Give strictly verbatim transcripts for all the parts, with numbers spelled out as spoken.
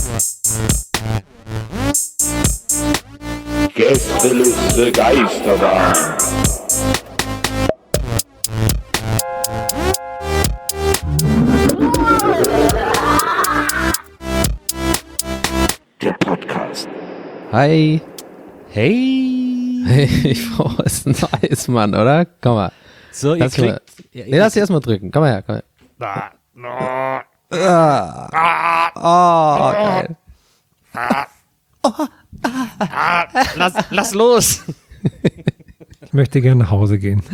Gästeliste Geisterbahn. Der Podcast. Hi. Hey. Hey, Frau ist nice, Mann, oder? Komm mal. So, ihr Lass mal, kriegt... Ja, nee, lass dich erstmal drücken. Komm mal her, komm her. Ah, no. Ah. Oh, geil. Ah, lass, lass los. Ich möchte gerne nach Hause gehen.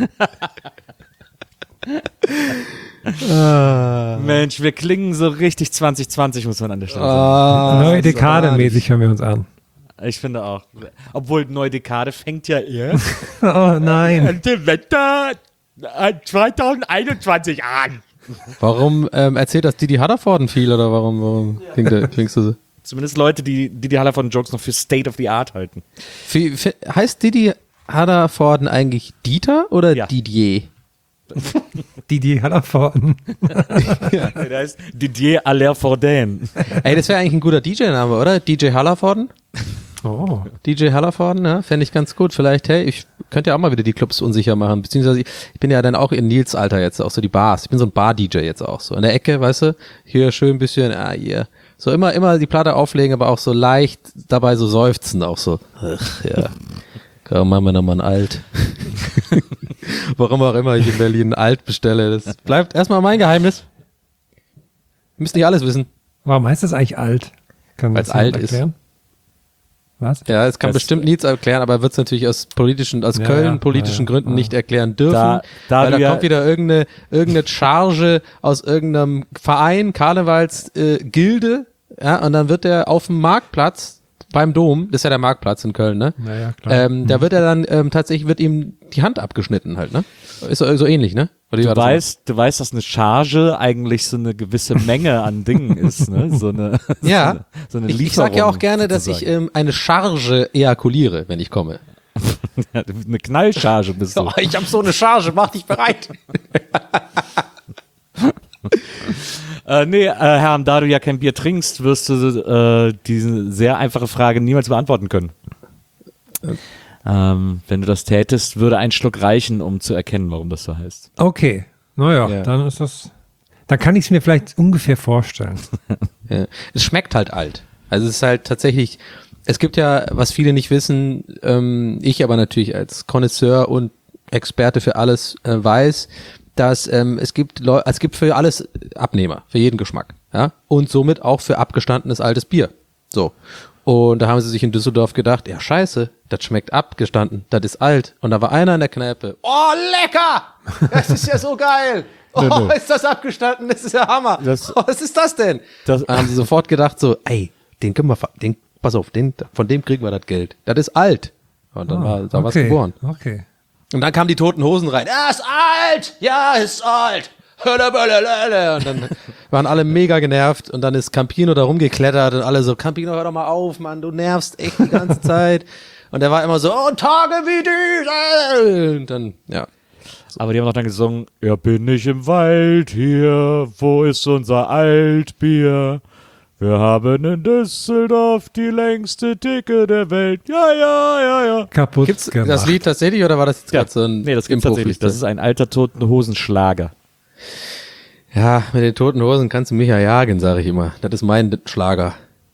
Mensch, wir klingen so richtig zwanzig zwanzig, muss man an der Stelle sagen. Ah, Neue so Dekade mäßig hören wir uns an. Ich finde auch. Obwohl, neue Dekade fängt ja erst Oh nein. Ende Wetter zwanzig einundzwanzig an. Warum ähm, erzählt das Didi Hallervorden viel oder warum, warum klingt der, klingst du so? Zumindest Leute, die die, die Hallervorden-Jokes noch für State of the Art halten. Wie, wie, heißt Didi Hallervorden eigentlich Dieter oder Ja. Didier? Didi Hallervorden. Der heißt Didier Hallervorden. Ey, das wäre eigentlich ein guter D J-Name, oder? D J Hallervorden? Oh. D J Hallervorden, ja, fände ich ganz gut. Vielleicht, hey, ich könnte ja auch mal wieder die Clubs unsicher machen. Beziehungsweise, ich, ich bin ja dann auch in Nils Alter jetzt, auch so die Bars. Ich bin so ein Bar-D J jetzt auch so. In der Ecke, weißt du, hier schön ein bisschen, ah, hier. So immer, immer die Platte auflegen, aber auch so leicht dabei so seufzen, auch so. Ach, ja. Komm, machen wir nochmal ein Alt. Warum auch immer ich in Berlin ein Alt bestelle. Das bleibt erstmal mein Geheimnis. Ihr müsst nicht alles wissen. Warum heißt das eigentlich alt? Kann Weil's das jemand alt ist. erklären? Was? Ja, es kann Das- bestimmt Nils erklären, aber er wird es natürlich aus politischen, aus Ja, Köln ja, politischen ja, Gründen ja. nicht erklären dürfen. Da- da weil du da ja- kommt wieder irgendeine, irgendeine Charge aus irgendeinem Verein, Karnevalsgilde, äh, Gilde, ja, und dann wird er auf dem Marktplatz beim Dom, das ist ja der Marktplatz in Köln, ne? Naja, klar. Ähm, da wird er dann ähm, tatsächlich wird ihm die Hand abgeschnitten halt, ne? Ist so, so ähnlich, ne? Oder wie war Du das weißt, du weißt, dass eine Charge eigentlich so eine gewisse Menge an Dingen ist, ne? So eine, Ja. so eine, so eine Ich, ich sag ja auch gerne, dass ich sozusagen. ähm, eine Charge ejakuliere, wenn ich komme. eine Knallcharge bist du. Oh, ich hab so eine Charge, mach dich bereit. Äh, nee, äh, Herr, da du ja kein Bier trinkst, wirst du äh, diese sehr einfache Frage niemals beantworten können. Ähm, wenn du das tätest, würde ein Schluck reichen, um zu erkennen, warum das so heißt. Okay. Naja, Ja. dann ist das. Dann kann ich es mir vielleicht ungefähr vorstellen. Ja. Es schmeckt halt alt. Also es ist halt tatsächlich, es gibt ja, was viele nicht wissen, ähm, ich aber natürlich als Connoisseur und Experte für alles äh, weiß, dass ähm, es gibt Leu es gibt für alles Abnehmer, für jeden Geschmack, ja, und somit auch für abgestandenes altes Bier. So. Und da haben sie sich in Düsseldorf gedacht, ja scheiße, das schmeckt abgestanden, das ist alt. Und da war einer in der Kneipe, oh lecker, das ist ja so geil. Oh, Nö, nö. ist das abgestanden, das ist ja Hammer. Das- oh, was ist das denn? Das- Dann haben sie sofort gedacht so, ey, den können wir, ver- den, pass auf, den, von dem kriegen wir das Geld. Das ist alt. Und dann war da was okay. geboren. Okay. Und dann kamen die Toten Hosen rein. Ja, ist alt! Ja, ist alt! Und dann waren alle mega genervt und dann ist Campino da rumgeklettert und alle so, Campino, hör doch mal auf, Mann, du nervst echt die ganze Zeit. Und er war immer so, oh, Tage wie diese! Und dann, ja. Aber die haben doch dann gesungen, ja, bin ich im Wald hier, wo ist unser Altbier? Wir haben in Düsseldorf die längste Theke der Welt. Ja, ja, ja, ja. Kaputt Gibt's gemacht. das Lied tatsächlich oder war das jetzt Ja, gerade so ein nee, das gibt's tatsächlich. Das ist ein alter Toten-Hosen-Schlager. Ja, mit den Toten Hosen kannst du mich ja jagen, sage ich immer. Das ist mein Schlager.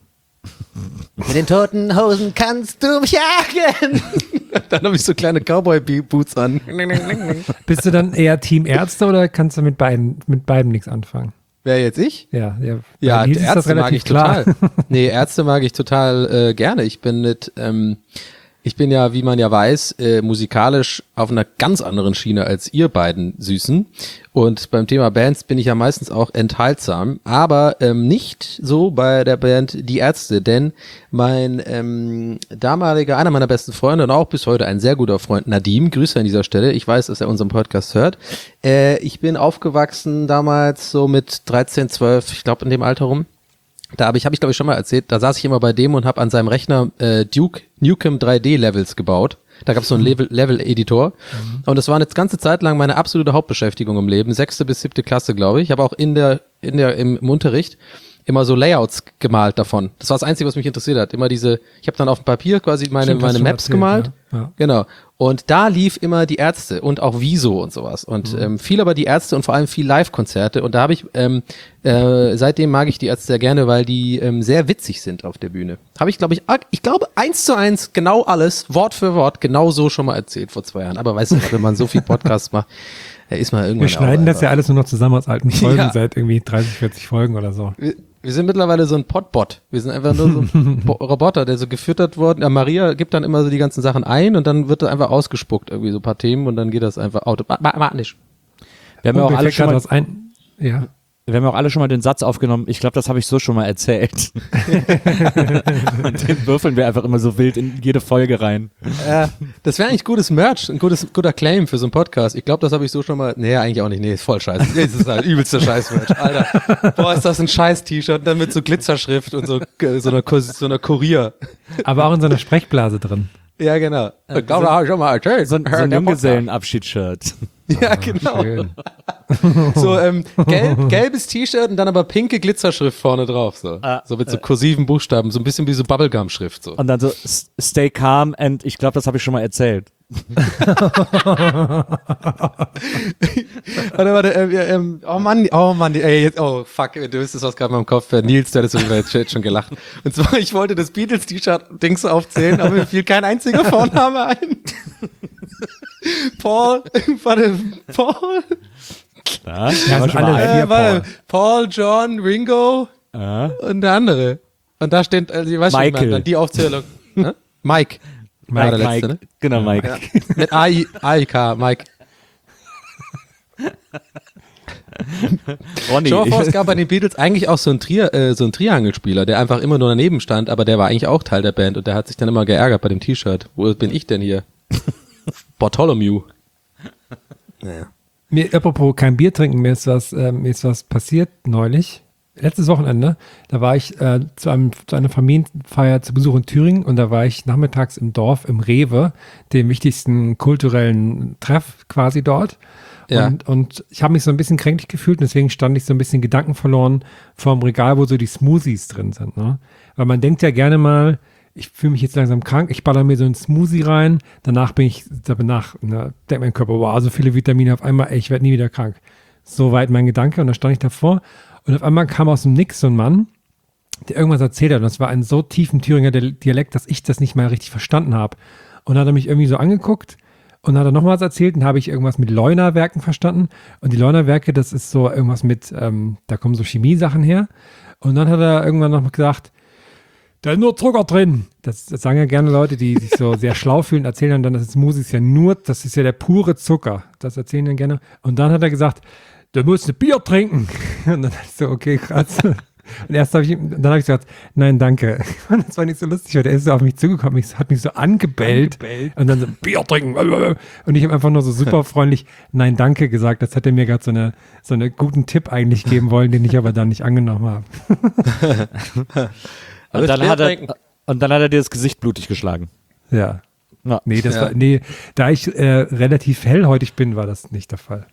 Mit den Toten Hosen kannst du mich jagen. Dann habe ich so kleine Cowboy-Boots an. Bist du dann eher Team Ärzte oder kannst du mit beiden, mit beiden nichts anfangen? Wer jetzt ich? Ja, ja. Ja, bei Nils ist das Ärzte mag relativ ich klar. total. Nee, Ärzte mag ich total äh, gerne. Ich bin mit, ähm, ich bin ja, wie man ja weiß, äh, musikalisch auf einer ganz anderen Schiene als ihr beiden Süßen. Und beim Thema Bands bin ich ja meistens auch enthaltsam, aber ähm, nicht so bei der Band Die Ärzte, denn mein ähm, damaliger, einer meiner besten Freunde und auch bis heute ein sehr guter Freund, Nadim, Grüße an dieser Stelle, ich weiß, dass er unseren Podcast hört, äh, ich bin aufgewachsen damals so mit dreizehn, zwölf, ich glaube in dem Alter rum. Da habe ich, habe ich glaube ich schon mal erzählt, da saß ich immer bei dem und habe an seinem Rechner äh, Duke Nukem drei D Levels gebaut. Da gab es so einen Level, Level-Editor. Mhm. Und das war eine ganze Zeit lang meine absolute Hauptbeschäftigung im Leben. Sechste bis siebte Klasse, glaube ich. Aber auch in der, in der, im, im Unterricht. immer so Layouts gemalt davon. Das war das Einzige, was mich interessiert hat. Immer diese, ich habe dann auf dem Papier quasi meine, Stimmt, hast meine du Maps erzählt, gemalt. ja. Ja. Genau. Und da lief immer die Ärzte und auch Wieso und sowas. Und Mhm. ähm, viel aber die Ärzte und vor allem viel Live-Konzerte. Und da habe ich, ähm, äh, seitdem mag ich die Ärzte sehr gerne, weil die ähm, sehr witzig sind auf der Bühne. Habe ich, glaube ich, ah, ich glaube eins zu eins genau alles, Wort für Wort, genau so schon mal erzählt vor zwei Jahren. Aber weißt du, wenn man so viel Podcasts macht, da ist man irgendwann Wir schneiden auch das ja alles nur noch zusammen aus alten Folgen, Ja. seit irgendwie dreißig, vierzig Folgen oder so. Wir, wir sind mittlerweile so ein Podbot. Wir sind einfach nur so ein Bo- Roboter, der so gefüttert worden. Ja, Maria gibt dann immer so die ganzen Sachen ein und dann wird da einfach ausgespuckt, irgendwie so ein paar Themen und dann geht das einfach automatisch. Wir haben ja Und auch mir alle fällt schon gerade mal, was ein. Ja. wir haben ja auch alle schon mal den Satz aufgenommen. Ich glaube, das habe ich so schon mal erzählt. Und den würfeln wir einfach immer so wild in jede Folge rein. Äh, das wäre eigentlich gutes Merch, ein gutes, guter Claim für so einen Podcast. Ich glaube, das habe ich so schon mal. Nee, eigentlich auch nicht. Nee, ist voll scheiße. Nee, das ist halt übelster Scheiß-Merch. Alter, boah, ist das ein Scheiß-T-Shirt, dann mit so Glitzerschrift und so, so einer, Kur- so einer Kurier. Aber auch in so einer Sprechblase drin. Ja, genau. Ich glaube, da habe ich schon mal erzählt. So, ein- so ein Junggesellenabschiedsshirt. Ja, genau. Schön. So ähm, gelb, gelbes T-Shirt und dann aber pinke Glitzerschrift vorne drauf. So, Ah, so mit so kursiven Buchstaben, so ein bisschen wie so Bubblegum-Schrift. So. Und dann so, s- stay calm and ich glaube, das habe ich schon mal erzählt. Warte, warte, ähm, ja, ähm, oh Mann, oh Mann, ey, jetzt, oh fuck, du wüsstest, was gerade in meinem Kopf wäre. Nils, der hat das jetzt jetzt schon gelacht. Und zwar, ich wollte das Beatles-T-Shirt-Dings aufzählen, aber mir fiel kein einziger Vorname ein. Paul, warte, Paul, Ja, Ja, sind alle äh, vier warte, Paul. Paul, John, Ringo Ja. und der andere. Und da steht, also, ich weiß schon, Michael. dann die Aufzählung. Hä? Mike. War der letzte, ne? Genau, Mike. Ja. Mit A I, A I K, Mike. Ronny. Schau mal vor, ich- es gab bei den Beatles eigentlich auch so einen, Tri äh, so einen Triangelspieler, der einfach immer nur daneben stand, aber der war eigentlich auch Teil der Band und der hat sich dann immer geärgert bei dem T-Shirt. Wo bin ich denn hier? Bartholomew. Naja. Mir, apropos kein Bier trinken, mir ist was, äh, mir ist was passiert neulich. Letztes Wochenende, da war ich äh, zu, einem, zu einer Familienfeier zu Besuch in Thüringen und da war ich nachmittags im Dorf, im Rewe, dem wichtigsten kulturellen Treff quasi dort. Ja. Und, und ich habe mich so ein bisschen kränklich gefühlt und deswegen stand ich so ein bisschen gedankenverloren vor dem Regal, wo so die Smoothies drin sind. Ne? Weil man denkt ja gerne mal, ich fühle mich jetzt langsam krank, ich baller mir so einen Smoothie rein, danach bin ich, danach ne, denkt mein Körper, wow, so viele Vitamine auf einmal, ey, ich werde nie wieder krank. Soweit mein Gedanke und dann stand ich davor und auf einmal kam aus dem Nix so ein Mann, der irgendwas erzählt hat und das war ein so tiefen Thüringer Dialekt, dass ich das nicht mal richtig verstanden habe. Und dann hat er mich irgendwie so angeguckt und hat er noch was erzählt und habe ich irgendwas mit Leunawerken verstanden und die Leunawerke, das ist so irgendwas mit, ähm, da kommen so Chemiesachen her und dann hat er irgendwann noch gesagt, da ist nur Zucker drin. Das, das sagen ja gerne Leute, die sich so sehr schlau fühlen, erzählen dann, dann, das Smoothie ist ja nur, das ist ja der pure Zucker. Das erzählen dann gerne. Und dann hat er gesagt, du musst ein Bier trinken. Und dann dachte ich so, okay, krass. Und erst habe ich, ihm- dann habe ich gesagt, nein, danke. Und das war nicht so lustig, weil der ist so auf mich zugekommen, ich, hat mich so angebellt, und dann so, Bier trinken. Und ich habe einfach nur so super freundlich, nein, danke gesagt. Das hat er mir gerade so eine, so einen guten Tipp eigentlich geben wollen, den ich aber dann nicht angenommen habe. Und dann, Bier hat er, trinken. und dann hat er dir das Gesicht blutig geschlagen. Ja. Ja. Nee, das Ja. war, nee, da ich äh, relativ hellhäutig bin, war das nicht der Fall.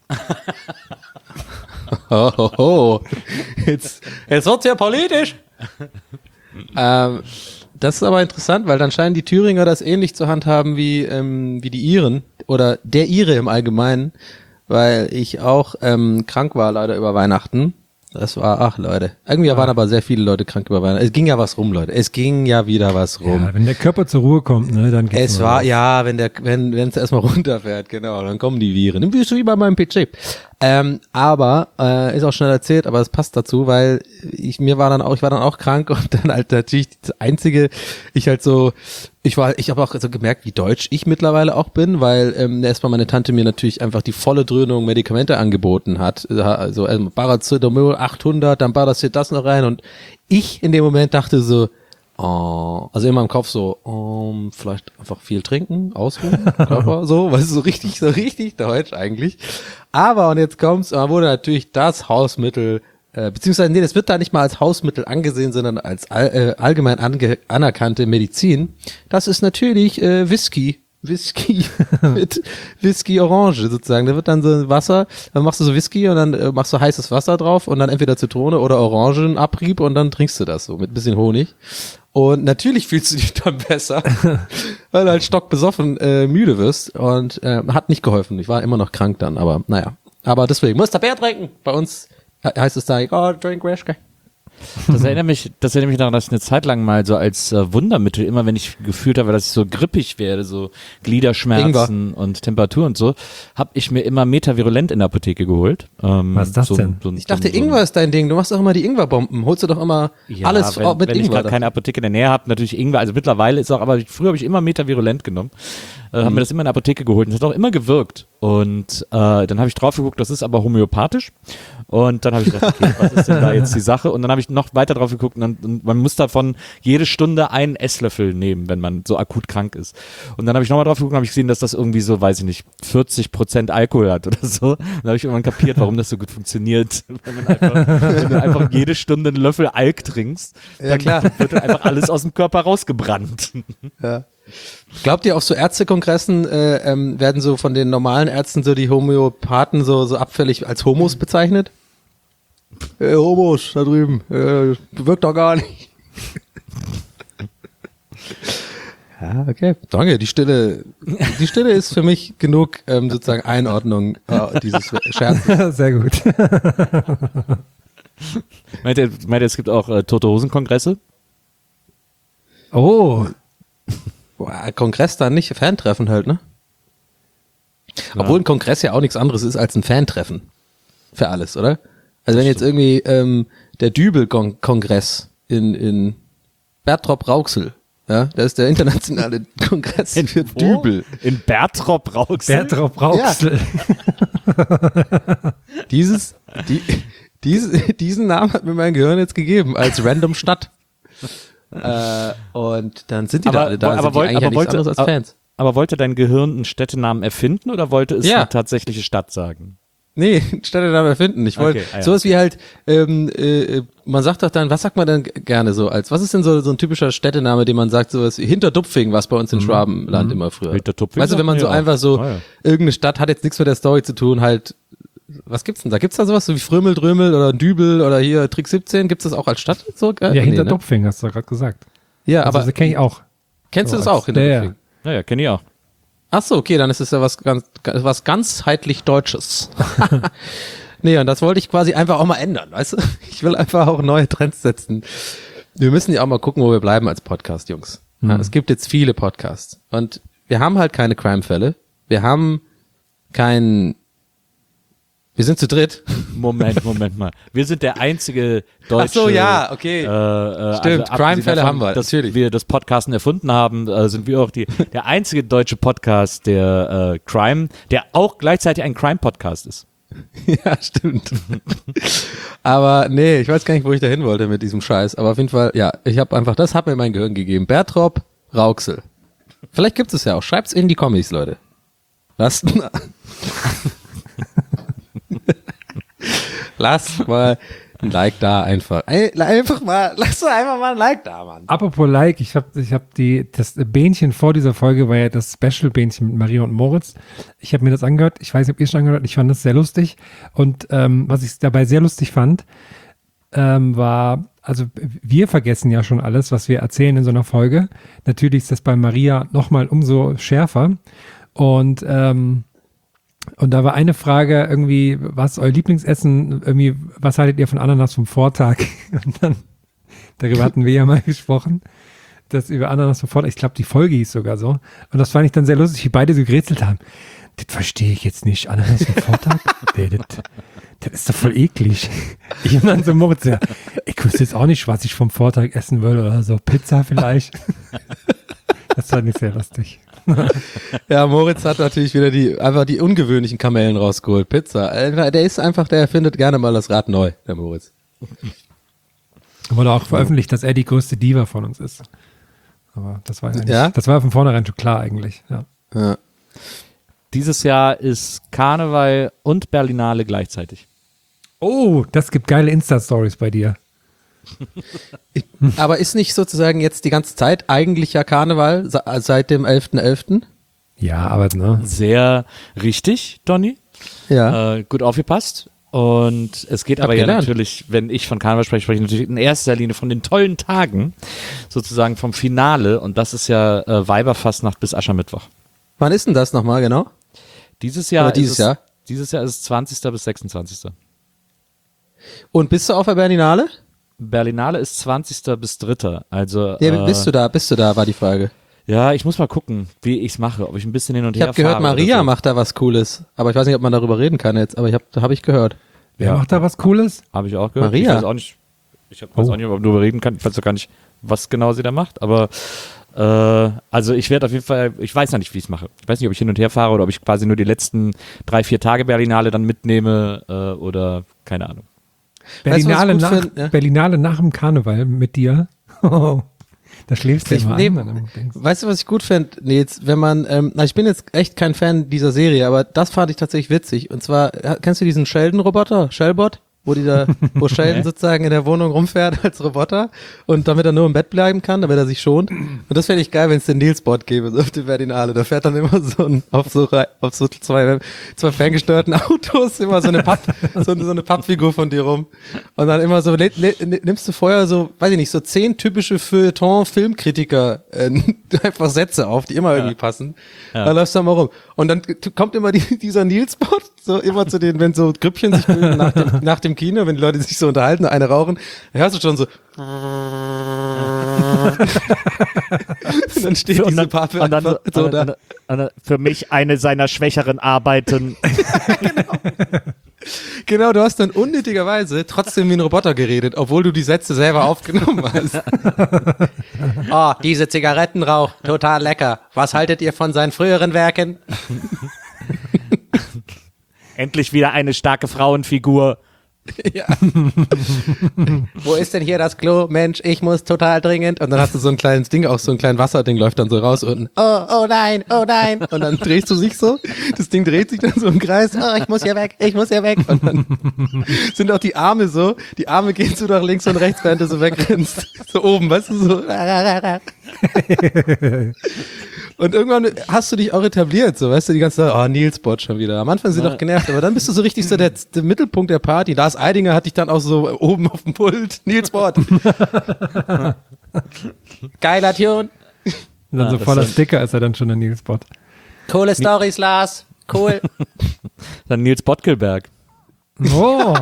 Oh, oh, oh. Jetzt, jetzt wird's ja politisch. ähm, das ist aber interessant, weil dann scheinen die Thüringer das ähnlich zu handhaben wie, ähm, wie die Iren oder der Ire im Allgemeinen, weil ich auch ähm, krank war leider über Weihnachten. Das war, ach Leute, irgendwie waren aber sehr viele Leute krank über Weihnachten. Es ging ja was rum, Leute. Es ging ja wieder was rum. Ja, wenn der Körper zur Ruhe kommt, ne, dann geht's Es mal war, los. ja, wenn der, wenn, wenn es erstmal runterfährt, genau, dann kommen die Viren. Dann bist du wie bei meinem P C. Ähm, aber, äh, ist auch schnell erzählt, aber es passt dazu, weil ich, mir war dann auch, ich war dann auch krank und dann halt natürlich das einzige, ich halt so, ich war, ich habe auch so gemerkt, wie deutsch ich mittlerweile auch bin, weil ähm, erstmal meine Tante mir natürlich einfach die volle Dröhnung Medikamente angeboten hat. Also, also Paracetamol achthundert, dann Paracet das noch rein und ich in dem Moment dachte so, oh, also in meinem Kopf so, um, vielleicht einfach viel trinken, ausruhen, Körper, so, weißt du, so richtig, so richtig deutsch eigentlich. Aber, und jetzt kommt's, da wurde natürlich das Hausmittel, äh, beziehungsweise, nee, das wird da nicht mal als Hausmittel angesehen, sondern als all, äh, allgemein ange anerkannte Medizin. Das ist natürlich äh, Whisky Whisky mit Whisky Orange sozusagen. Da wird dann so Wasser, dann machst du so Whisky und dann äh, machst du heißes Wasser drauf und dann entweder Zitrone oder Orangenabrieb und dann trinkst du das so mit ein bisschen Honig. Und natürlich fühlst du dich dann besser, weil du halt stockbesoffen äh, müde wirst und äh, hat nicht geholfen. Ich war immer noch krank dann, aber naja. Aber deswegen, muss der Bär trinken. Bei uns he- heißt es da, oh, drink Rashka. Das erinnert mich, das erinnert mich daran, dass ich eine Zeit lang mal so als äh, Wundermittel, immer wenn ich gefühlt habe, dass ich so grippig werde, so Gliederschmerzen Ingwer. und Temperatur und so, habe ich mir immer Metavirulent in der Apotheke geholt. Ähm, Was ist das so, denn? So, Ich dachte, so, so, Ingwer ist dein Ding. Du machst doch immer die Ingwerbomben. Holst du doch immer Ja, alles wenn, auch mit wenn ich Ingwer. gerade keine Apotheke in der Nähe habe, natürlich Ingwer. Also mittlerweile ist auch, aber früher habe ich immer Metavirulent genommen. Äh, Mhm. Haben mir das immer in der Apotheke geholt und das hat auch immer gewirkt. Und äh, dann habe ich drauf geguckt, das ist aber homöopathisch. Und dann habe ich gedacht, okay, was ist denn da jetzt die Sache? Und dann habe ich noch weiter drauf geguckt und, dann, und man muss davon jede Stunde einen Esslöffel nehmen, wenn man so akut krank ist. Und dann habe ich nochmal drauf geguckt und habe ich gesehen, dass das irgendwie so, weiß ich nicht, vierzig Prozent Alkohol hat oder so. Dann habe ich irgendwann kapiert, warum das so gut funktioniert. Wenn, man einfach, wenn du einfach jede Stunde einen Löffel Alk trinkst, Ja, dann klar. wird dann einfach alles aus dem Körper rausgebrannt. Ja. Glaubt ihr, auf so Ärztekongressen äh, ähm, werden so von den normalen Ärzten so die Homöopathen so, so abfällig als Homos bezeichnet? Äh, Homos, da drüben, äh, wirkt doch gar nicht. Ja, okay. Danke, die Stille, die Stille ist für mich genug ähm, sozusagen Einordnung äh, dieses Scherzes. Sehr gut. Meint ihr, meint ihr, es gibt auch äh, Tote Hosen-Kongresse? Oh, Boah, Kongress dann nicht, Fantreffen halt, ne? Obwohl ein Kongress ja auch nichts anderes ist als ein Fantreffen. Für alles, oder? Also wenn jetzt irgendwie ähm, der Dübel-Kongress in, in Bertrop-Rauxel, ja, das ist der internationale Kongress für Dübel. In Bertrop Rauxel? Bertrop Rauxel. Dieses, die, diese, diesen Namen hat mir mein Gehirn jetzt gegeben, als random Stadt. äh, und dann sind die da alle da, aber, sind die wollt- eigentlich ja aber nichts wollte, anderes als Fans. aber wollte dein Gehirn einen Städtenamen erfinden oder wollte es Ja. eine tatsächliche Stadt sagen? Nee, Städtenamen erfinden. Ich wollte Okay, ah ja. sowas wie halt, ähm, äh, man sagt doch dann, was sagt man denn g- gerne so als, was ist denn so, so ein typischer Städtename, den man sagt, sowas wie Hinterdupfing, was bei uns in Schwabenland immer früher. Hintertupfing Weißt du, wenn man sagt so man ja einfach auch. so, Ah, ja. irgendeine Stadt hat jetzt nichts mit der Story zu tun, halt, was gibt's denn da? Gibt's da sowas so wie Frömel, Drömel oder Dübel oder hier Trick siebzehn? Gibt's das auch als Stadt? So? Äh, Ja, nee, hinter ne? Dupfing hast du gerade gesagt. Ja, Also, aber das kenne ich auch. kennst du so das auch, als- ja, ja. Hinterdupfing? Naja, kenne ich auch. Ach so, okay, dann ist es ja was ganz, was ganzheitlich Deutsches. Nee, und das wollte ich quasi einfach auch mal ändern, weißt du? Ich will einfach auch neue Trends setzen. Wir müssen ja auch mal gucken, wo wir bleiben als Podcast, Jungs. Ja, es gibt jetzt viele Podcasts. Und wir haben halt keine Crime-Fälle. Wir haben kein, wir sind zu dritt. Moment, Moment mal. Wir sind der einzige deutsche. Ach so, ja, okay. Äh, äh, Stimmt, abgesehen Crime-Fälle davon, haben wir, dass natürlich. wir das Podcasten erfunden haben, äh, sind wir auch die, der einzige deutsche Podcast, der äh, Crime, der auch gleichzeitig ein Crime-Podcast ist. Ja, stimmt. Aber nee, ich weiß gar nicht, wo ich da hin wollte mit diesem Scheiß. Aber auf jeden Fall, ja, ich habe einfach, das hat mir mein Gehirn gegeben. Bertrop Rauxel. Vielleicht gibt es ja auch. Schreibt's in die Kommis, Leute. Was? Lass mal ein Like da einfach. Ey, einfach mal, lass doch einfach mal ein Like da, Mann. Apropos Like, ich habe ich hab die, das Bähnchen vor dieser Folge war ja das Special-Bähnchen mit Maria und Moritz. Ich habe mir das angehört, ich weiß nicht, ob ihr schon angehört habt, ich fand das sehr lustig. Und ähm, was ich dabei sehr lustig fand, ähm, war, also wir vergessen ja schon alles, was wir erzählen in so einer Folge. Natürlich ist das bei Maria nochmal umso schärfer. Und ähm, Und da war eine Frage irgendwie, was ist euer Lieblingsessen? Irgendwie, was haltet ihr von Ananas vom Vortag? Und dann, darüber hatten wir ja mal gesprochen, dass über Ananas vom Vortag, ich glaube, die Folge hieß sogar so. Und das fand ich dann sehr lustig, wie beide so gerätselt haben. Das verstehe ich jetzt nicht. Ananas vom Vortag? Nee, das, das ist doch voll eklig. Ich und dann so Moritz, ja, ich wüsste jetzt auch nicht, was ich vom Vortag essen würde oder so. Pizza vielleicht. Das fand ich sehr lustig. Ja, Moritz hat natürlich wieder die, einfach die ungewöhnlichen Kamellen rausgeholt. Pizza. Äh, Der ist einfach, der erfindet gerne mal das Rad neu, der Moritz. Wurde auch veröffentlicht, dass er die größte Diva von uns ist. Aber das war ja nicht, Ja? das war von vornherein schon klar eigentlich. Ja. Ja. Dieses Jahr ist Karneval und Berlinale gleichzeitig. Oh, das gibt geile Insta-Stories bei dir. Aber ist nicht sozusagen jetzt die ganze Zeit eigentlich ja Karneval se- seit dem elften elften? Ja, aber ne? Sehr richtig, Donny. Ja. Äh, gut aufgepasst. Und es geht Hab aber ja gelernt. natürlich, wenn ich von Karneval spreche, spreche ich natürlich in erster Linie von den tollen Tagen, sozusagen vom Finale. Und das ist ja äh, Weiberfastnacht bis Aschermittwoch. Wann ist denn das nochmal, genau? Dieses Jahr Aber dieses ist es, Jahr? Dieses Jahr ist es zwanzigsten bis sechsundzwanzigsten Und bist du auf der Berlinale? Berlinale ist zwanzigsten bis dritten Also, Ja, äh, bist du da? Bist du da, war die Frage. ja, ich muss mal gucken, wie ich es mache, ob ich ein bisschen hin und Ich her habe gehört, fahre oder Maria so. macht da was Cooles. Aber ich weiß nicht, ob man darüber reden kann jetzt. Aber ich hab, da habe ich gehört. Wer Ja. macht da was Cooles? Habe ich auch gehört. Maria. Ich weiß auch nicht, ich hab, weiß Oh. auch nicht, ob man darüber reden kann. Ich weiß auch gar nicht, was genau sie da macht. Aber äh, also ich werde auf jeden Fall, ich weiß noch nicht, wie ich es mache. Ich weiß nicht, ob ich hin und her fahre oder ob ich quasi nur die letzten drei, vier Tage Berlinale dann mitnehme äh, oder keine Ahnung. Weißt du, was ich Berlinale, gut nach, find, ja? Berlinale nach dem Karneval mit dir. Da schläfst du Ich immer nehm- ein. wenn du denkst, Weißt du, was ich gut fände, Nils? Wenn man, ähm, na, ich bin jetzt echt kein Fan dieser Serie, aber das fand ich tatsächlich witzig. Und zwar, ja, kennst du diesen Sheldon-Roboter, Shellbot? Wo die da, wo Sheldon sozusagen in der Wohnung rumfährt als Roboter und damit er nur im Bett bleiben kann, damit er sich schont. Und das fände ich geil, wenn es den Nils-Bot gäbe, so auf der Berlinale. Da fährt dann immer so ein, auf so, rei- auf so zwei, zwei ferngesteuerten Autos immer so eine Papp, so, eine- so eine Pappfigur von dir rum. Und dann immer so, le, le, nimmst du vorher so, weiß ich nicht, so zehn typische Feuilleton-Filmkritiker, äh, einfach Sätze auf, die immer irgendwie passen. Ja. Dann läufst du da mal rum. Und dann t- kommt immer die, dieser Nils-Bot, so immer zu den, wenn so Grüppchen sich bilden nach dem, nach dem Kino, wenn die Leute sich so unterhalten, eine rauchen, dann hörst du schon so. Und dann steht Und diese dann- Pappe und dann- einfach so und dann- da. und dann für mich eine seiner schwächeren Arbeiten. Genau, du hast dann unnötigerweise trotzdem wie ein Roboter geredet, obwohl du die Sätze selber aufgenommen hast. Oh, diese Zigarettenrauch, total lecker. Was haltet ihr von seinen früheren Werken? Endlich wieder eine starke Frauenfigur. Ja. Wo ist denn hier das Klo? Mensch, ich muss total dringend. Und dann hast du so ein kleines Ding, auch so ein kleines Wasserding läuft dann so raus unten. Oh, oh nein, oh nein. Und dann drehst du dich so. Das Ding dreht sich dann so im Kreis. Oh, ich muss hier weg, ich muss hier weg. Und dann sind auch die Arme so. Die Arme gehen so nach links und rechts, während du so wegrennst. So oben, weißt du, so. Und irgendwann hast du dich auch etabliert, so, weißt du, die ganze Zeit, oh, Nils-Bot schon wieder. Am Anfang sind sie doch genervt, aber dann bist du so richtig so der, der Mittelpunkt der Party. Lars Eidinger hat dich dann auch so oben auf dem Pult. Nils-Bot. Geiler Tune. Und dann so das voller sind- Sticker ist er dann schon der Nils-Bot. Coole Stories, Lars. Cool. Dann Nils Bottkelberg. Oh,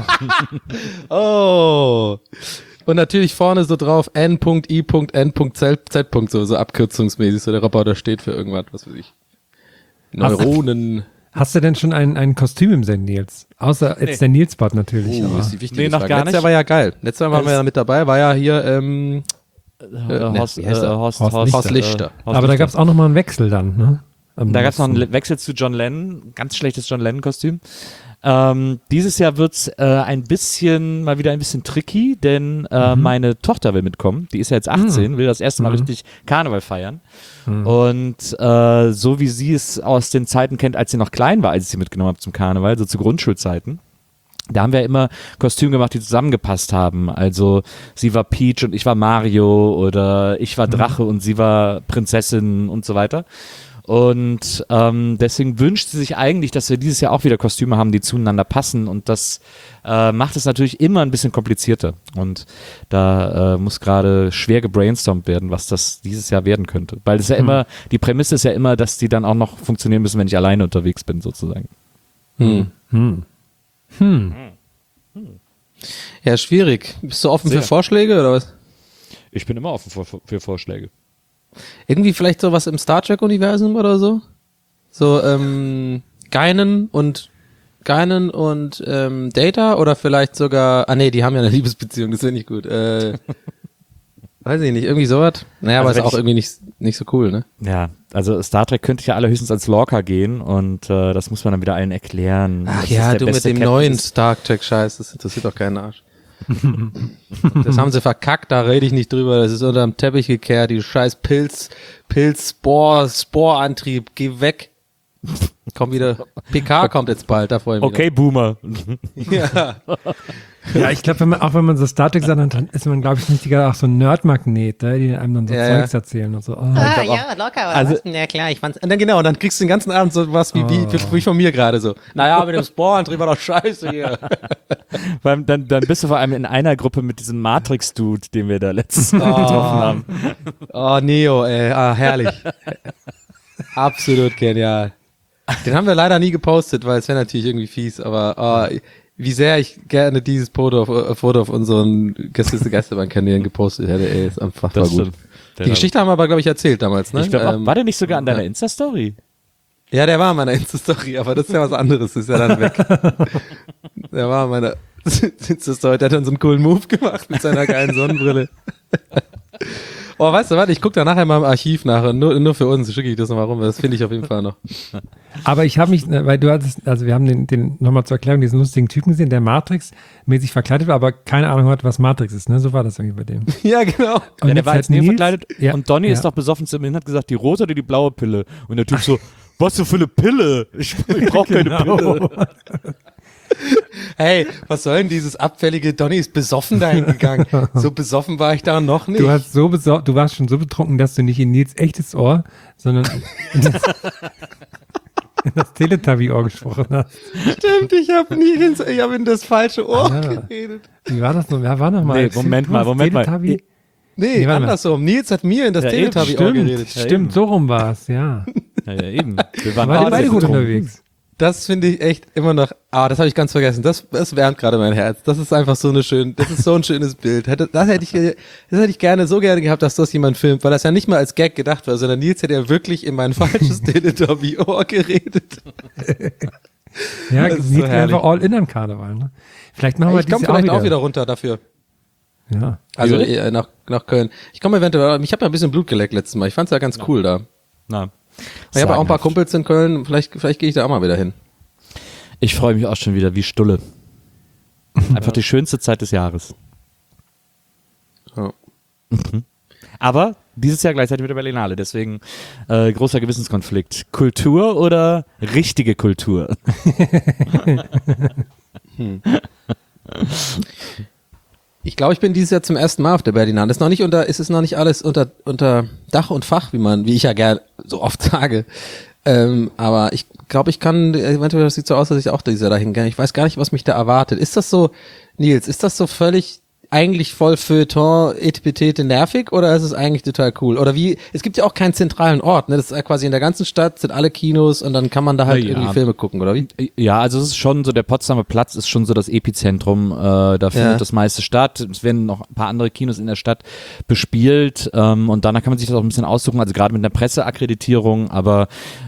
Oh. Und natürlich vorne so drauf N I N Z, so, so abkürzungsmäßig, so der Roboter steht für irgendwas, was weiß ich. Neuronen. hast du denn schon ein, ein Kostüm im Sinn, Nils? Außer Nee. jetzt der Nils-Bot natürlich. Oh, aber ist die wichtige Nee, noch Frage. gar Letztes Jahr nicht. war ja geil. Letztes Jahr waren wir Es- ja mit dabei, war ja hier, ähm, Äh, ne, Horst, wie heißt äh, er? Horst, Horst Horst, Horst Lichter. Äh, Horst aber da Lichter. gab es auch nochmal einen Wechsel dann, ne? Am Da gab es noch einen letzten- Le- Wechsel zu John Lennon, ganz schlechtes John Lennon-Kostüm. Ähm, dieses Jahr wird's äh, ein bisschen, mal wieder ein bisschen tricky, denn äh, Mhm. meine Tochter will mitkommen. Die ist ja jetzt achtzehn, will das erste Mal Mhm. richtig Karneval feiern. Mhm. Und äh, so wie sie es aus den Zeiten kennt, als sie noch klein war, als ich sie mitgenommen habe zum Karneval, so zu Grundschulzeiten, da haben wir immer Kostüme gemacht, die zusammengepasst haben. Also sie war Peach und ich war Mario oder ich war Drache und sie war Prinzessin und so weiter. Und ähm, deswegen wünscht sie sich eigentlich, dass wir dieses Jahr auch wieder Kostüme haben, die zueinander passen. Und das äh, macht es natürlich immer ein bisschen komplizierter. Und da äh, muss gerade schwer gebrainstormt werden, was das dieses Jahr werden könnte. Weil es ja immer, die Prämisse ist ja immer, dass die dann auch noch funktionieren müssen, wenn ich alleine unterwegs bin, sozusagen. hm. Hm. Hm. Ja, schwierig. Bist du offen Sehr. für Vorschläge oder was? Ich bin immer offen für, für Vorschläge. Irgendwie vielleicht sowas im Star Trek-Universum oder so? So, ähm, Guinan und Guinan und ähm, Data oder vielleicht sogar, ah nee, die haben ja eine Liebesbeziehung, das finde ich gut. Äh, weiß ich nicht, irgendwie sowas. Naja, aber Also ist wenn auch ich- irgendwie nicht, nicht so cool, ne? Ja, also Star Trek könnte ja allerhöchstens als Lorca gehen und äh, das muss man dann wieder allen erklären. Ach dass ja, das der du mit beste dem Captain neuen ist. Star Trek-Scheiß, das interessiert doch keinen Arsch. Das haben sie verkackt, da rede ich nicht drüber, das ist unterm Teppich gekehrt, die scheiß Pilz, Pilz, Spor, Sporantrieb, geh weg. Kommt wieder, P K kommt jetzt bald, da freue ich mich. Okay, Boomer. Ja. Ja, ich glaube, wenn man, auch wenn man so Star Trek sagt, dann ist man, glaube ich, nicht auch so ein Nerdmagnet, ne, die einem dann so Ja, Zeugs ja. erzählen und so. Oh. Ah, ja, locker, oder Also- was? Ja, klar, ich fand's. Und dann genau, und dann kriegst du den ganzen Abend so was wie, wie, wie von mir gerade so. Naja, mit dem Sporentrieb war doch scheiße hier. Weil dann, dann bist du vor allem in einer Gruppe mit diesem Matrix-Dude, den wir da letztes Mal getroffen haben. Oh, Neo, ey, ah, herrlich. Absolut genial. Den haben wir leider nie gepostet, weil es wäre natürlich irgendwie fies, aber oh, wie sehr ich gerne dieses Foto auf, äh, Foto auf unseren Gästeliste Geisterbahn-Kanälen gepostet hätte, ey, ist einfach Das gut. stimmt. Der Die Geschichte haben wir aber, glaube ich, erzählt damals, ne? Ich glaube, Ähm, war der nicht sogar an deiner Insta-Story? ja, der war in meiner Insta-Story, aber das ist ja was anderes, ist ja dann weg. Der war in meiner Insta-Story, der hat dann so einen coolen Move gemacht mit seiner geilen Sonnenbrille. Oh, weißt du, warte, ich gucke da nachher mal im Archiv nach und nur, nur für uns schicke ich das nochmal rum, weil das finde ich auf jeden Fall noch. Aber ich habe mich, ne, weil du hattest, also wir haben den, den nochmal zur Erklärung, diesen lustigen Typen gesehen, der Matrix-mäßig verkleidet war, aber keine Ahnung hat, was Matrix ist, ne? So war das irgendwie bei dem. Ja, genau. Und Ja, der jetzt war hat als Neo Nils- verkleidet ja, und Donny ja. ist doch besoffen zu ihm hin, hat gesagt, die rote oder die blaue Pille? Und der Typ so, was so für eine Pille? Ich, ich brauche keine Genau. Pille. Hey, was soll denn dieses abfällige Donny ist besoffen dahin gegangen? So besoffen war ich da noch nicht. Du, hast so besor- du warst schon so betrunken, dass du nicht in Nils echtes Ohr, sondern in das, in das Teletubby-Ohr gesprochen hast. Stimmt, ich habe nie ins, ich hab in das falsche Ohr Ja. geredet. Wie war das noch? Wer war noch mal? Nee, Moment mal, Moment mal. Teletubby? Nee, Nee, warte mal. andersrum. Nils hat mir in das Ja, eben, Teletubby-Ohr Stimmt, geredet. Ja, stimmt, eben. so rum war es, ja. Ja, ja, eben. Wir waren War alle ihr beide gut betrunken. unterwegs? Das finde ich echt immer noch, ah, das habe ich ganz vergessen. Das, das wärmt gerade mein Herz. Das ist einfach so eine schön, das ist so ein schönes Bild. Hätte, das hätte ich, das hätte ich gerne, so gerne gehabt, dass das jemand filmt, weil das ja nicht mal als Gag gedacht war, sondern Nils hätte ja wirklich in mein falsches Teletubby-Ohr geredet. Ja, Das ist Nils so war herrlich. einfach all in an Karneval, ne? Vielleicht machen wir Ich komme dieses Jahr vielleicht auch wieder. auch wieder runter dafür. Ja. Also Really? äh, nach, nach Köln. Ich komme eventuell, ich habe ja ein bisschen Blut geleckt letztes Mal. Ich fand's ja ganz cool da. Na, Ich habe auch ein paar sagenhaft. Kumpels in Köln. Vielleicht, vielleicht gehe ich da auch mal wieder hin. Ich freue mich auch schon wieder wie Stulle. Einfach die schönste Zeit des Jahres. Ja. Aber dieses Jahr gleichzeitig mit der Berlinale, deswegen äh, großer Gewissenskonflikt. Kultur oder richtige Kultur? Ich glaube, ich bin dieses Jahr zum ersten Mal auf der Berlinale. Ist noch nicht unter, ist es noch nicht alles unter, unter Dach und Fach, wie man, wie ich ja gern so oft sage. Ähm, aber ich glaube, ich kann, eventuell das sieht so aus, dass ich auch dieses Jahr dahin gehe. Ich weiß gar nicht, was mich da erwartet. Ist das so, Nils, ist das so völlig eigentlich voll Feuilleton, etipetete nervig oder ist es eigentlich total cool? Oder wie, es gibt ja auch keinen zentralen Ort, ne? Das ist ja quasi in der ganzen Stadt, sind alle Kinos und dann kann man da halt Na ja. irgendwie Filme gucken, oder wie? Ja, also es ist schon so, der Potsdamer Platz ist schon so das Epizentrum, äh, da findet Ja. das meiste statt. Es werden noch ein paar andere Kinos in der Stadt bespielt ähm, und danach kann man sich das auch ein bisschen aussuchen, also gerade mit einer Presseakkreditierung, aber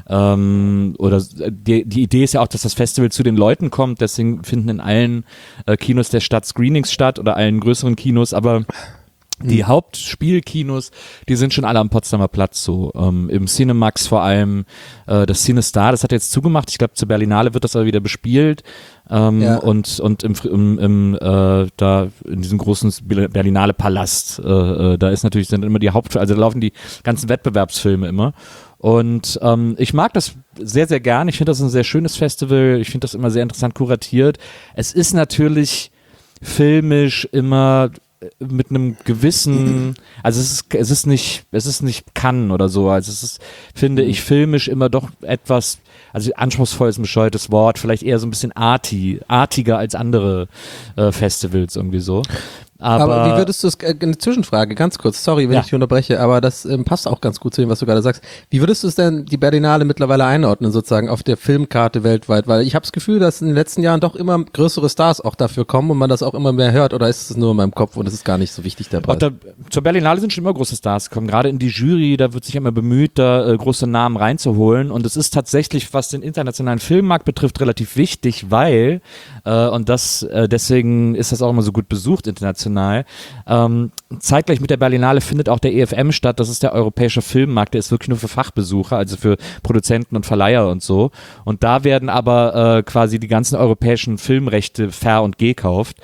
ähm, oder die, die Idee ist ja auch, dass das Festival zu den Leuten kommt, deswegen finden in allen äh, Kinos der Stadt Screenings statt oder allen größeren Kinos, aber die Hauptspielkinos, die sind schon alle am Potsdamer Platz so. Ähm, Im Cinemax vor allem, äh, das CineStar, das hat jetzt zugemacht. Ich glaube, zur Berlinale wird das aber wieder bespielt. Ähm, Ja. Und, und im, im, im äh, da in diesem großen Berlinale Palast, äh, äh, da ist natürlich, sind immer die Haupt, also da laufen die ganzen Wettbewerbsfilme immer. Und ähm, ich mag das sehr, sehr gern. Ich finde das ein sehr schönes Festival. Ich finde das immer sehr interessant kuratiert. Es ist natürlich filmisch immer mit einem gewissen, also es ist, es ist nicht, es ist nicht Cannes oder so, also es ist, finde ich, filmisch immer doch etwas, also anspruchsvoll ist ein bescheuertes Wort, vielleicht eher so ein bisschen arty, artiger als andere äh, Festivals irgendwie so. Aber, Aber wie würdest du es, äh, eine Zwischenfrage, ganz kurz, sorry, wenn Ja. ich dich unterbreche, aber das ähm, passt auch ganz gut zu dem, was du gerade sagst. Wie würdest du es denn, die Berlinale mittlerweile einordnen, sozusagen auf der Filmkarte weltweit? Weil ich habe das Gefühl, dass in den letzten Jahren doch immer größere Stars auch dafür kommen und man das auch immer mehr hört, oder ist es nur in meinem Kopf und es ist gar nicht so wichtig, der Auch Preis? da, zur Berlinale sind schon immer große Stars gekommen, gerade in die Jury, da wird sich immer bemüht, da äh, große Namen reinzuholen und es ist tatsächlich, was den internationalen Filmmarkt betrifft, relativ wichtig, weil, äh, und das, äh, deswegen ist das auch immer so gut besucht international, ähm, zeitgleich mit der Berlinale findet auch der E F M statt, das ist der europäische Filmmarkt, der ist wirklich nur für Fachbesucher, also für Produzenten und Verleiher und so und da werden aber äh, quasi die ganzen europäischen Filmrechte ver- und gekauft.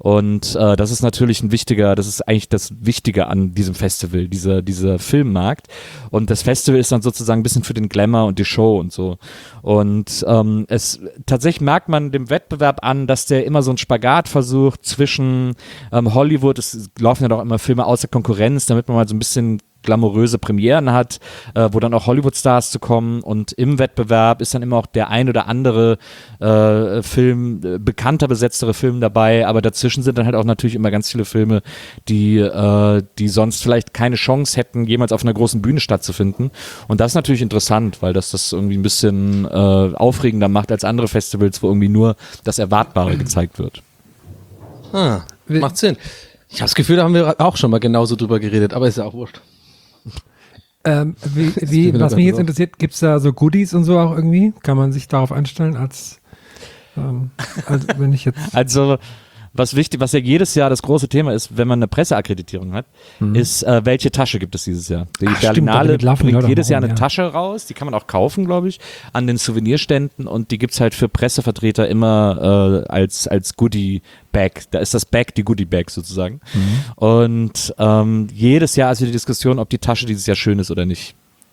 Und äh, das ist natürlich ein wichtiger, das ist eigentlich das Wichtige an diesem Festival, dieser, dieser Filmmarkt. Und das Festival ist dann sozusagen ein bisschen für den Glamour und die Show und so. Und ähm, es tatsächlich merkt man dem Wettbewerb an, dass der immer so einen Spagat versucht zwischen ähm, Hollywood, es laufen ja doch immer Filme außer Konkurrenz, damit man mal so ein bisschen glamouröse Premieren hat, äh, wo dann auch Hollywood-Stars zu kommen, und im Wettbewerb ist dann immer auch der ein oder andere äh, Film, äh, bekannter besetztere Film dabei, aber dazwischen sind dann halt auch natürlich immer ganz viele Filme, die, äh, die sonst vielleicht keine Chance hätten, jemals auf einer großen Bühne stattzufinden, und das ist natürlich interessant, weil das das irgendwie ein bisschen äh, aufregender macht als andere Festivals, wo irgendwie nur das Erwartbare gezeigt wird. Ah, macht Sinn. Ich habe das Gefühl, da haben wir auch schon mal genauso drüber geredet, aber ist ja auch wurscht. Ähm, wie, wie, was mich jetzt interessiert, gibt es da so Goodies und so auch irgendwie? Kann man sich darauf einstellen, als, ähm, als wenn ich jetzt... Also was wichtig, was ja jedes Jahr das große Thema ist, wenn man eine Presseakkreditierung hat, Mhm. ist, äh, welche Tasche gibt es dieses Jahr? Die Ach, stimmt, Berlinale damit laufen die bringt Leute jedes auch Jahr rum, eine ja. Tasche raus, die kann man auch kaufen, glaube ich, an den Souvenirständen, und die gibt es halt für Pressevertreter immer äh, als, als Goodie-Bag. Da ist das Bag die Goodie-Bag sozusagen. Mhm. Und ähm, jedes Jahr ist wieder die Diskussion, ob die Tasche dieses Jahr schön ist oder nicht.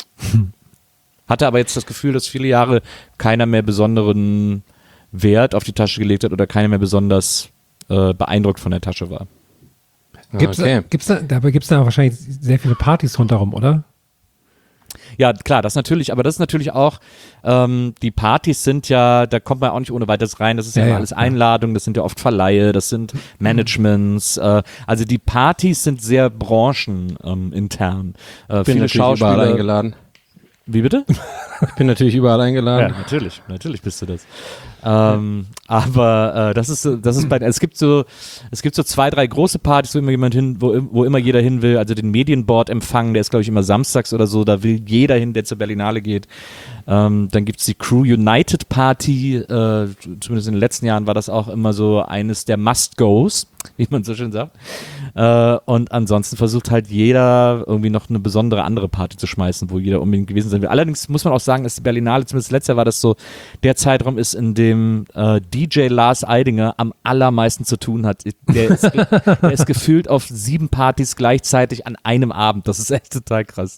Hatte aber jetzt das Gefühl, dass viele Jahre keiner mehr besonderen Wert auf die Tasche gelegt hat oder keiner mehr besonders äh, beeindruckt von der Tasche war. Gibt's, Okay. da, gibt's da, dabei gibt es da wahrscheinlich sehr viele Partys rundherum, oder? Ja, klar, das natürlich, aber das ist natürlich auch, ähm, die Partys sind ja, da kommt man auch nicht ohne weiteres rein, das ist ja, Ja, immer ja, alles ja. Einladungen, das sind ja oft Verleihe, das sind Managements, äh, also die Partys sind sehr branchenintern. Ähm, intern. äh, Ich bin viele natürlich überall Schauspieler. eingeladen. Wie bitte? Ich bin natürlich überall eingeladen. Ja, natürlich, natürlich bist du das. Ähm, aber äh, das ist so- das ist bei es gibt so es gibt so zwei, drei große Partys, wo immer jemand hin, wo, wo immer jeder hin will, also den Medienboard-Empfang, der ist glaube ich immer samstags oder so, da will jeder hin, der zur Berlinale geht. Ähm, dann gibt es die Crew United Party, äh, zumindest in den letzten Jahren war das auch immer so eines der Must-Goes, wie man so schön sagt. Äh, und ansonsten versucht halt jeder irgendwie noch eine besondere andere Party zu schmeißen, wo jeder unbedingt gewesen sein will. Allerdings muss man auch sagen, dass die Berlinale, zumindest letztes Jahr war das so, der Zeitraum ist, in dem äh, D J Lars Eidinger am allermeisten zu tun hat. Der ist, ge- der ist gefühlt auf sieben Partys gleichzeitig an einem Abend. Das ist echt total krass.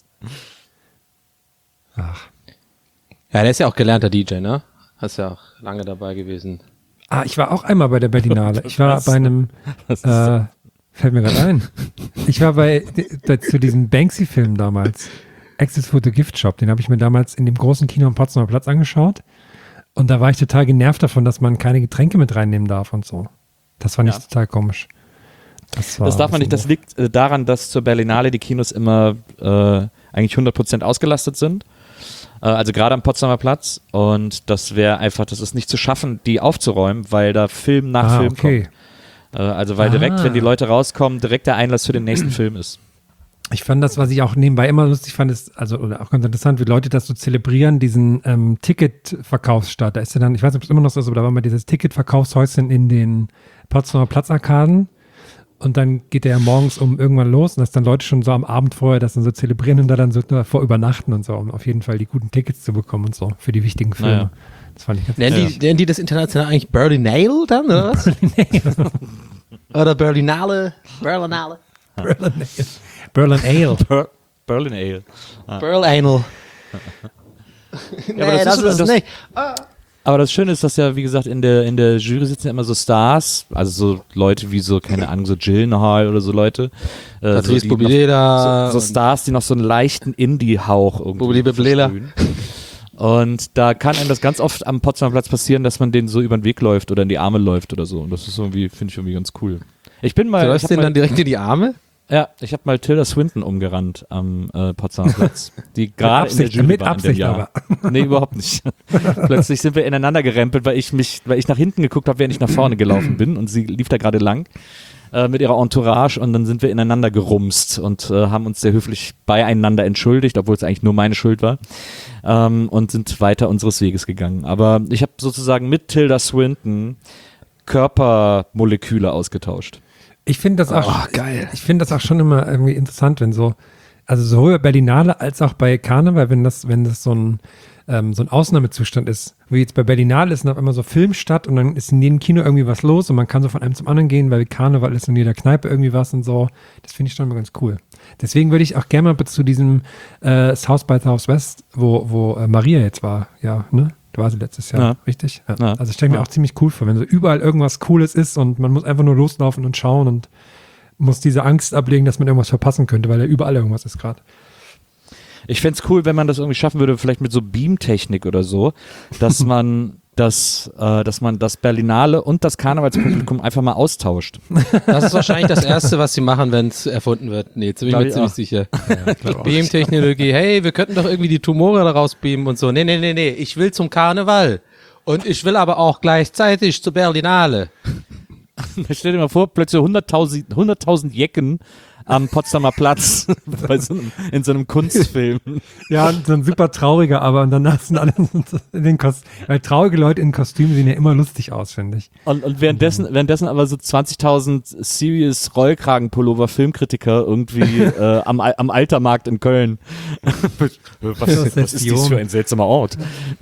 Ach. Ja, der ist ja auch gelernter D J, ne? Hast ja auch lange dabei gewesen. Ah, ich war auch einmal bei der Berlinale. Ich war Was? bei einem, Das ist äh, fällt mir gerade ein. Ich war bei, da, zu diesem Banksy-Film damals, Access for the Gift Shop, den habe ich mir damals in dem großen Kino am Potsdamer Platz angeschaut. Und da war ich total genervt davon, dass man keine Getränke mit reinnehmen darf und so. Das fand ich Ja. total komisch. Das, war Das darf man nicht. Das liegt äh, daran, dass zur Berlinale die Kinos immer äh, eigentlich hundert Prozent ausgelastet sind. Äh, also gerade am Potsdamer Platz. Und das wäre einfach, das ist nicht zu schaffen, die aufzuräumen, weil da Film nach ah, Film okay. kommt. Äh, also weil direkt, Ah. wenn die Leute rauskommen, direkt der Einlass für den nächsten Film ist. Ich fand das, was ich auch nebenbei immer lustig fand, ist, also oder auch ganz interessant, wie Leute das so zelebrieren, diesen ähm, Ticketverkaufsstart. Da ist ja dann, ich weiß nicht, ob es immer noch so ist, aber da war mal dieses Ticketverkaufshäuschen in den Potsdamer Platzarkaden. Und dann geht der ja morgens um irgendwann los und dass dann Leute schon so am Abend vorher das dann so zelebrieren und da dann so davor übernachten und so, um auf jeden Fall die guten Tickets zu bekommen und so für die wichtigen Filme. Naja. Das fand ich ganz Nennen, Ja. die, nennen die das international eigentlich Berlinale dann, oder was? Oder Berlinale? Berlinale? Berlin Ale. Berlin Ale. Ber Berlin Ale. Berlinale. Ja, aber das das ist- ist, das- nee. Aber das Schöne ist, dass ja, wie gesagt, in der, in der Jury sitzen ja immer so Stars, also so Leute wie so, keine Ahnung, so Gyllenhaal oder so Leute. Äh, Patrice die noch- Bobbileda. So, so Stars, die noch so einen leichten Indie-Hauch irgendwie Bobili Beblela. versprühen. Und da kann einem das ganz oft am Potsdamer Platz passieren, dass man denen so über den Weg läuft oder in die Arme läuft oder so. Und das ist irgendwie, finde ich irgendwie ganz cool. Ich bin mal, Du ich läufst hab denen mal dann direkt in die Arme? ja, ich habe mal Tilda Swinton umgerannt am äh, Potsdamer Platz, die gerade in der Absicht, Jury mit war in dem Absicht Jahr. Nee, überhaupt nicht. Plötzlich sind wir ineinander gerempelt, weil ich mich, weil ich nach hinten geguckt habe, während ich nach vorne gelaufen bin, und sie lief da gerade lang äh, mit ihrer Entourage, und dann sind wir ineinander gerumst und äh, haben uns sehr höflich beieinander entschuldigt, obwohl es eigentlich nur meine Schuld war, ähm, und sind weiter unseres Weges gegangen. Aber ich habe sozusagen mit Tilda Swinton Körpermoleküle ausgetauscht. Ich finde das auch, Oh, geil. ich finde das auch schon immer irgendwie interessant, wenn so Also sowohl bei Berlinale als auch bei Karneval, wenn das, wenn das so ein, ähm, so ein Ausnahmezustand ist. Wie jetzt bei Berlinale ist dann auf einmal so Film statt und dann ist in jedem Kino irgendwie was los und man kann so von einem zum anderen gehen, weil Karneval ist in jeder Kneipe irgendwie was und so. Das finde ich schon mal ganz cool. Deswegen würde ich auch gerne mal zu diesem äh, South by Southwest, wo, wo äh, Maria jetzt war, ja, ne? Da war sie letztes Jahr, Ja. richtig? Ja. Ja. Also ich stelle mir Ja. auch ziemlich cool vor, wenn so überall irgendwas Cooles ist und man muss einfach nur loslaufen und schauen und muss diese Angst ablegen, dass man irgendwas verpassen könnte, weil ja überall irgendwas ist gerade. Ich fände es cool, wenn man das irgendwie schaffen würde, vielleicht mit so Beamtechnik oder so, dass man das, äh, dass man das Berlinale und das Karnevalspublikum einfach mal austauscht. Das ist wahrscheinlich das Erste, was sie machen, wenn es erfunden wird. Nee, bin ich Glaub mir ich ziemlich auch. sicher. Beam-Technologie, hey, wir könnten doch irgendwie die Tumore daraus beamen und so. Nee, nee, nee, nee, ich will zum Karneval. Und ich will aber auch gleichzeitig zur Berlinale. Stell dir mal vor, plötzlich hunderttausend, hunderttausend Jecken am Potsdamer Platz bei so einem, in so einem Kunstfilm. Ja, und so ein super trauriger, aber und danach sind alle in den Kostümen. Weil traurige Leute in Kostümen sehen ja immer lustig aus, finde ich. Und, und währenddessen, währenddessen aber so zwanzigtausend Serious Rollkragenpullover Filmkritiker irgendwie äh, am, Al- am Altermarkt in Köln. was, was ist dies für ein seltsamer Ort?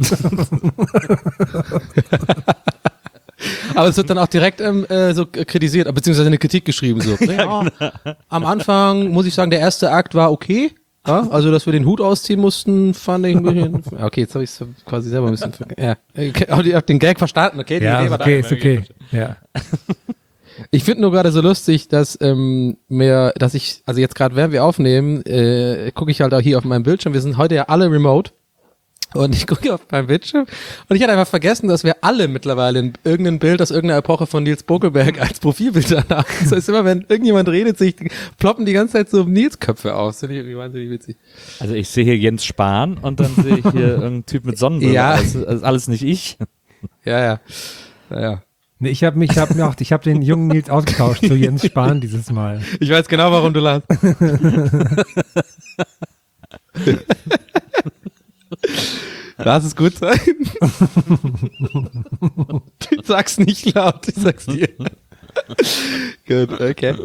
Aber es wird dann auch direkt ähm, äh, so kritisiert, beziehungsweise eine Kritik geschrieben. So. Ja, am Anfang muss ich sagen, der erste Akt war okay. Ja, also, dass wir den Hut ausziehen mussten, fand ich ein bisschen. Okay, jetzt habe ich es quasi selber ein bisschen. ver- Ja, ich habe den Gag verstanden. Okay, die Ja, Idee ist war okay, da. ist okay. Ja. Ich finde nur gerade so lustig, dass ähm, mir, dass ich, also jetzt gerade während wir aufnehmen, äh, gucke ich halt auch hier auf meinem Bildschirm. Wir sind heute ja alle remote. Und ich gucke auf meinem Bildschirm und ich hatte einfach vergessen, dass wir alle mittlerweile in irgendein Bild aus irgendeiner Epoche von Nils Bokelberg als Profilbild haben. Das heißt, immer wenn irgendjemand redet, sich ploppen die ganze Zeit so Nils-Köpfe aus. Finde ich irgendwie wahnsinnig witzig. Also ich sehe hier Jens Spahn und dann sehe ich hier irgendeinen Typ mit Sonnenbrille. Ja. Das ist alles nicht ich. Ja, ja. Ja, ja. Nee, ich habe mich, ich habe mir auch, ich habe den jungen Nils ausgetauscht zu Jens Spahn dieses Mal. Ich weiß genau, warum du lachst. Lass es gut sein. Sag's nicht laut, ich sag's dir. Gut, okay.